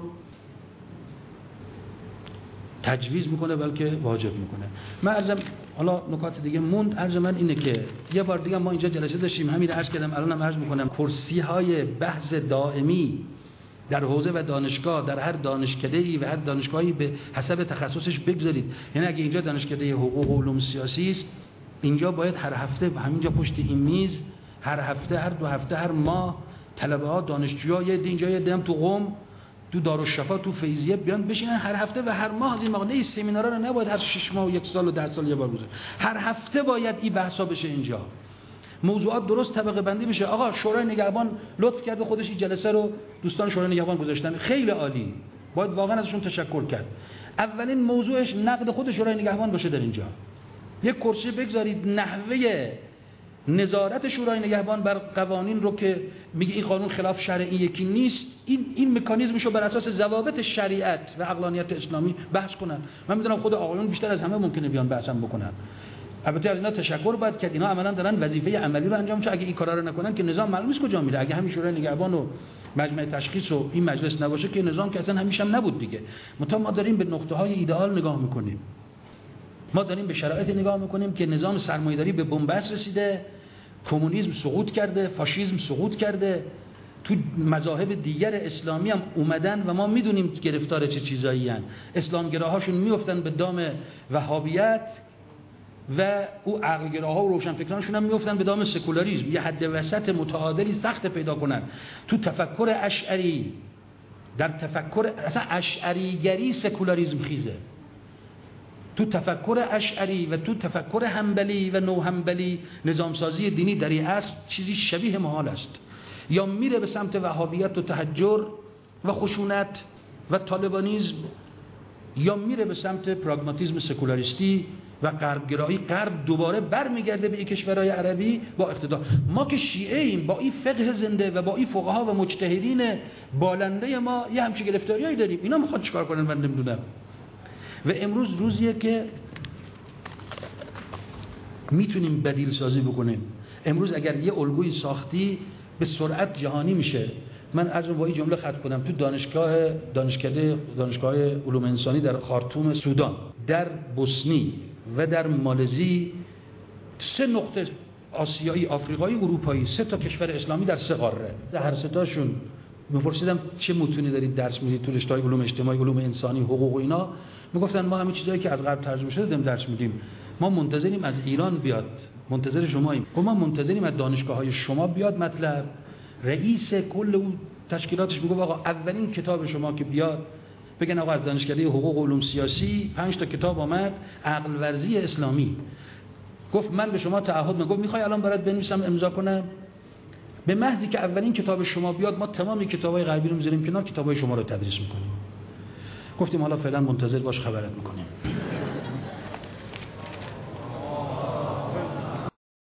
تجویز میکنه بلکه واجب میکنه. من عرضم حالا نکات دیگه موند، عرض من اینه که یه بار دیگه ما اینجا جلسه داشتیم، همین عرض کردم الانم عرض میکنم، کرسی های بحث دائمی در حوزه و دانشگاه در هر دانشکده‌ای و هر دانشگاهی به حسب تخصصش بگذارید. یعنی اگه اینجا دانشکده حقوق و علوم سیاسی است، اینجا باید هر هفته همینجا پشت این میز هر هفته هر دو هفته هر ماه طلبه ها دانشجوها یه اینجا یه دم تو قم تو دارالشفا تو فیضیه بیان بشینن هر هفته و هر ماه از این مقاله این سمینارا رو نباید هر شش ماه و یک سال و ده سال یه بار بزنن، هر هفته باید این بحثا بشه اینجا، موضوعات درست طبقه بندی بشه. آقا شورای نگهبان لطف کرده خودش این جلسه رو دوستان شورای نگهبان گذاشتن، خیلی عالی، باید واقعا ازشون تشکر کرد. اولین موضوعش نقد خود شورای نگهبان باشه در اینجا. یک کرسی بگذارید نحوه نظارت شورای نگهبان بر قوانین رو که میگه این قانون خلاف شرعی یکی نیست، این این مکانیزمشو بر اساس ضوابط شریعت و عقلانیت اسلامی بحث کنن. من میدونم خود آقایون بیشتر از همه ممکنه بیان بحثم بکنن. البته از اینا تشکر باید کرد، اینا عملاً دارن وظیفه عملی رو انجام میدن. اگه این کارا رو نکنن که نظام معلوم نیست کجا میره. اگه همین شورای نگهبان و مجمع تشخیص و این مجلس نباشه که نظام که اصلا همیشه هم نبود دیگه. متا ما داریم به نقطه های ایدئال نگاه میکنیم. ما داریم به شرایط نگاه میکنیم که نظام سرمایه‌داری به بنبست رسیده، کمونیسم سقوط کرده، فاشیسم سقوط کرده، تو مذاهب دیگر اسلامی هم اومدن و ما میدونیم گرفتار چه چیزایی هستن. اسلامگراهاشون میافتن به دام وهابیت و او عقلگراها و روشنفکرانشون هم میافتن به دام سکولاریسم. یه حد وسط متعادلی سخت پیدا کنن. تو تفکر اشعری، در تفکر اصلا اشعریگری سکولاریسم خیزه. تو تفکر اشعری و تو تفکر حنبلی و نوحنبلی نظامسازی دینی در این عصر چیزی شبیه محال است. یا میره به سمت وهابیت و تحجر و خشونت و طالبانیزم، یا میره به سمت پراگماتیسم سکولاریستی و غربگرایی. غرب دوباره برمیگرده به این کشورهای عربی با اقتدار. ما که شیعه ایم، با این فقه زنده و با این فقها و مجتهدین بالنده ما یه همچین گرفتاریایی داریم. اینا میخواد چیکار کنن من نمیدونم. و امروز روزیه که میتونیم بدیل سازی بکنیم. امروز اگر یه الگوی ساختی به سرعت جهانی میشه. من از با این جمله ختم کنم. تو دانشگاه دانشکده دانشگاه علوم انسانی در خارتوم سودان، در بوسنی و در مالزی، سه نقطه آسیایی، آفریقایی، اروپایی، سه تا کشور اسلامی در سه قاره، در هر سه تاشون میپرسیدم چه متونی دارید درس میدید تو رشته‌های علوم اجتماعی، علوم انسانی، حقوق و اینا؟ میگفتن ما همین چیزایی که از غرب ترجمه شده داریم درس میدیم. ما منتظریم از ایران بیاد، منتظر شماییم. ما منتظریم از دانشگاه‌های شما بیاد مطلب. رئیس کل اون تشکیلاتش میگه آقا اولین کتاب شما که بیاد بگن آقا از دانشکده حقوق و علوم سیاسی پنج تا کتاب آمد عقل ورزی اسلامی. گفت من به شما تعهد میگم میخوای الان برات بنویسم امضا کنم؟ به محضی که اولین کتاب شما بیاد ما تمام کتابای غربی رو میذاریم کنار، کتابای شما رو تدریس میکنیم. گفتیم حالا فعلا منتظر باش خبرت میکنیم.